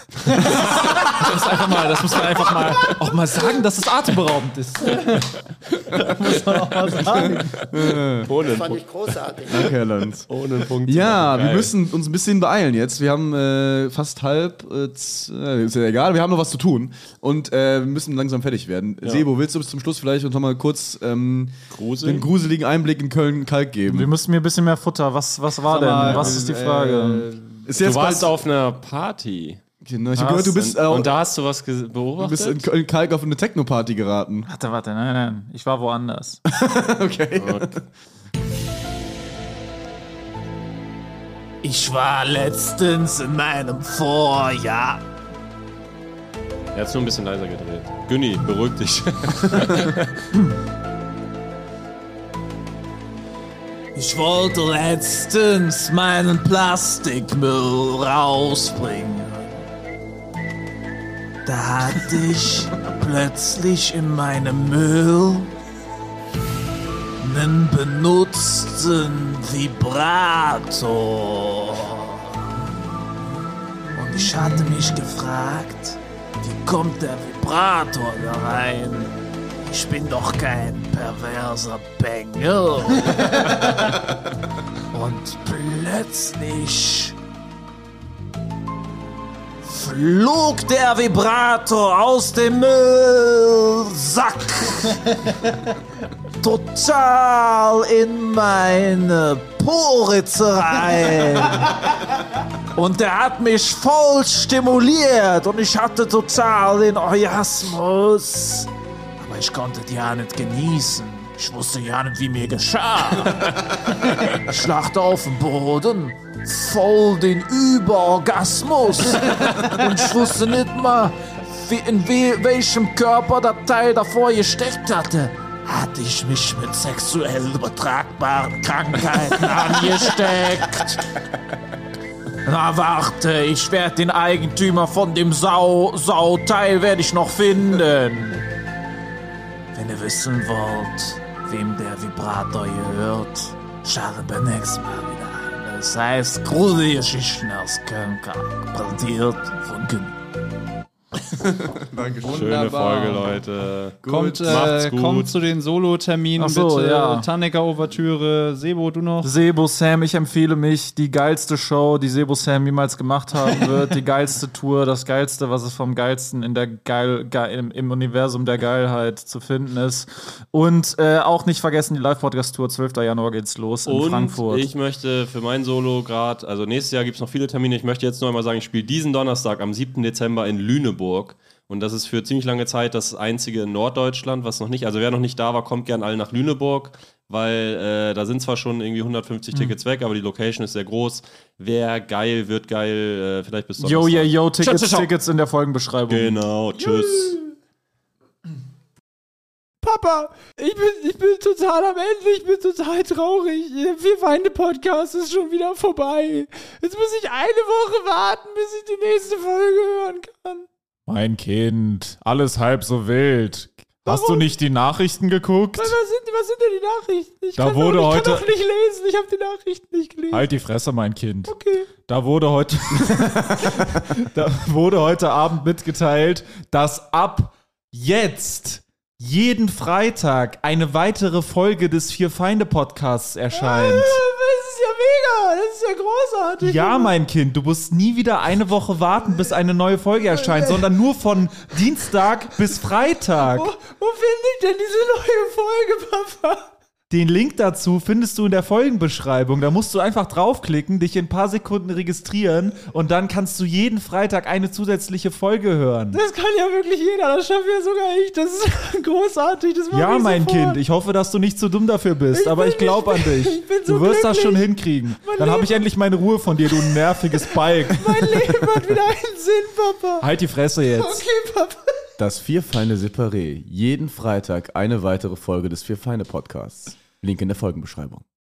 das, muss einfach mal, das muss man einfach mal auch mal sagen, dass es atemberaubend ist. Muss man auch mal sagen. Ohne Fand ich großartig. Danke, Herr Lanz. Ohne einen Punkt. zu Ja, machen. wir Geil. müssen uns ein bisschen beeilen jetzt. Wir haben äh, fast halb, äh, z- äh, ist ja egal, wir haben noch was zu tun und äh, wir müssen langsam fertig werden. Sebo, willst du bis zum Schluss vielleicht uns noch mal kurz ähm, Grusel? den gruseligen Einblick in Köln-Kalk geben? Wir müssen mir ein bisschen mehr Futter. Was, was war denn? mal, Was ist die Frage? Ist Du jetzt warst bald, auf einer Party. Genau, ich habe gehört, du bist, äh, und da hast du was ge- du beobachtet? bist in Köln-Kalk auf eine Techno-Party geraten. Warte, warte, nein, nein. Ich war woanders. Okay. Ich war letztens in meinem Vorjahr. Er hat es nur ein bisschen leiser gedreht. Günni, beruhig dich. Ich wollte letztens meinen Plastikmüll rausbringen. Da hatte ich plötzlich in meinem Müll einen benutzten Vibrator. Und ich hatte mich gefragt, wie kommt der Vibrator da rein? Ich bin doch kein perverser Bengel. Und plötzlich flog der Vibrator aus dem Müllsack total in meine Poritze rein. Und der hat mich voll stimuliert und ich hatte total den Orgasmus. Aber ich konnte die ja nicht genießen. Ich wusste ja nicht, wie mir geschah. Ich lachte auf dem Boden, voll den Überorgasmus. Und ich wusste nicht mal, wie, in we welchem Körper das Teil davor gesteckt hatte. Hatte ich mich mit sexuell übertragbaren Krankheiten angesteckt? Na warte, ich werde den Eigentümer von dem Sau Sauteil werde ich noch finden. Wenn ihr wissen wollt, wem der Vibrator gehört, schaltet beim nächsten Mal wieder ein. Das heißt, gruselige Geschichten aus Köln, präsentiert von Günni. Dankeschön. Schöne Wunderbar. Folge, Leute. Kommt, Macht's äh, gut. kommt zu den Solo-Terminen Ach so, bitte. ja. Tannecker-Ouvertüre. Sebo, du noch? Sebo Sam, ich empfehle mich, die geilste Show, die Sebo Sam jemals gemacht haben wird, die geilste Tour, das geilste, was es vom geilsten in der Geil, Geil im, im Universum der Geilheit zu finden ist. Und äh, auch nicht vergessen, die Live-Podcast-Tour, zwölften Januar geht's los in Und Frankfurt. ich möchte für mein Solo gerade, also nächstes Jahr gibt es noch viele Termine, ich möchte jetzt nur einmal sagen, ich spiele diesen Donnerstag am siebten Dezember in Lüneburg. Und das ist für ziemlich lange Zeit das einzige in Norddeutschland, was noch nicht, also wer noch nicht da war, kommt gern alle nach Lüneburg, weil äh, da sind zwar schon irgendwie hundertfünfzig Mhm. Tickets weg, aber die Location ist sehr groß. Wer geil, wird geil, äh, vielleicht bis Donnerstag. Yo, yeah, yo, Tickets, Ciao, ciao, ciao. Tickets in der Folgenbeschreibung. Genau, tschüss. Papa, ich bin, ich bin total am Ende, ich bin total traurig. Der Vier-Feinde-Podcast ist schon wieder vorbei. Jetzt muss ich eine Woche warten, bis ich die nächste Folge hören kann. Mein Kind, alles halb so wild. Hast du Warum? nicht die Nachrichten geguckt? Was sind, was sind denn die Nachrichten? Ich, Da kann, wurde doch, ich heute- kann doch nicht lesen, ich habe die Nachrichten nicht gelesen. Halt die Fresse, mein Kind. Okay. Da wurde heute, da wurde heute Abend mitgeteilt, dass ab jetzt jeden Freitag eine weitere Folge des Vier-Feinde-Podcasts erscheint. Das ist ja mega, das ist ja großartig. Ja, mein Kind, du musst nie wieder eine Woche warten, bis eine neue Folge erscheint, sondern nur von Dienstag bis Freitag. Wo, wo finde ich denn diese neue Folge, Papa? Den Link dazu findest du in der Folgenbeschreibung. Da musst du einfach draufklicken, dich in ein paar Sekunden registrieren und dann kannst du jeden Freitag eine zusätzliche Folge hören. Das kann ja wirklich jeder, das schaffe ja sogar ich. Das ist großartig, das mache Ja, ich mein sofort. Kind, ich hoffe, dass du nicht zu dumm dafür bist, Ich aber bin- ich glaube an ich bin- dich. ich bin so Du wirst das glücklich. schon hinkriegen. Mein Dann habe ich Leben- endlich meine Ruhe von dir, du nerviges Balk. Mein Leben hat wieder einen Sinn, Papa. Halt die Fresse jetzt. Okay, Papa. Das Vier-Feinde Separé. Jeden Freitag eine weitere Folge des Vier-Feinde-Podcasts. Link in der Folgenbeschreibung.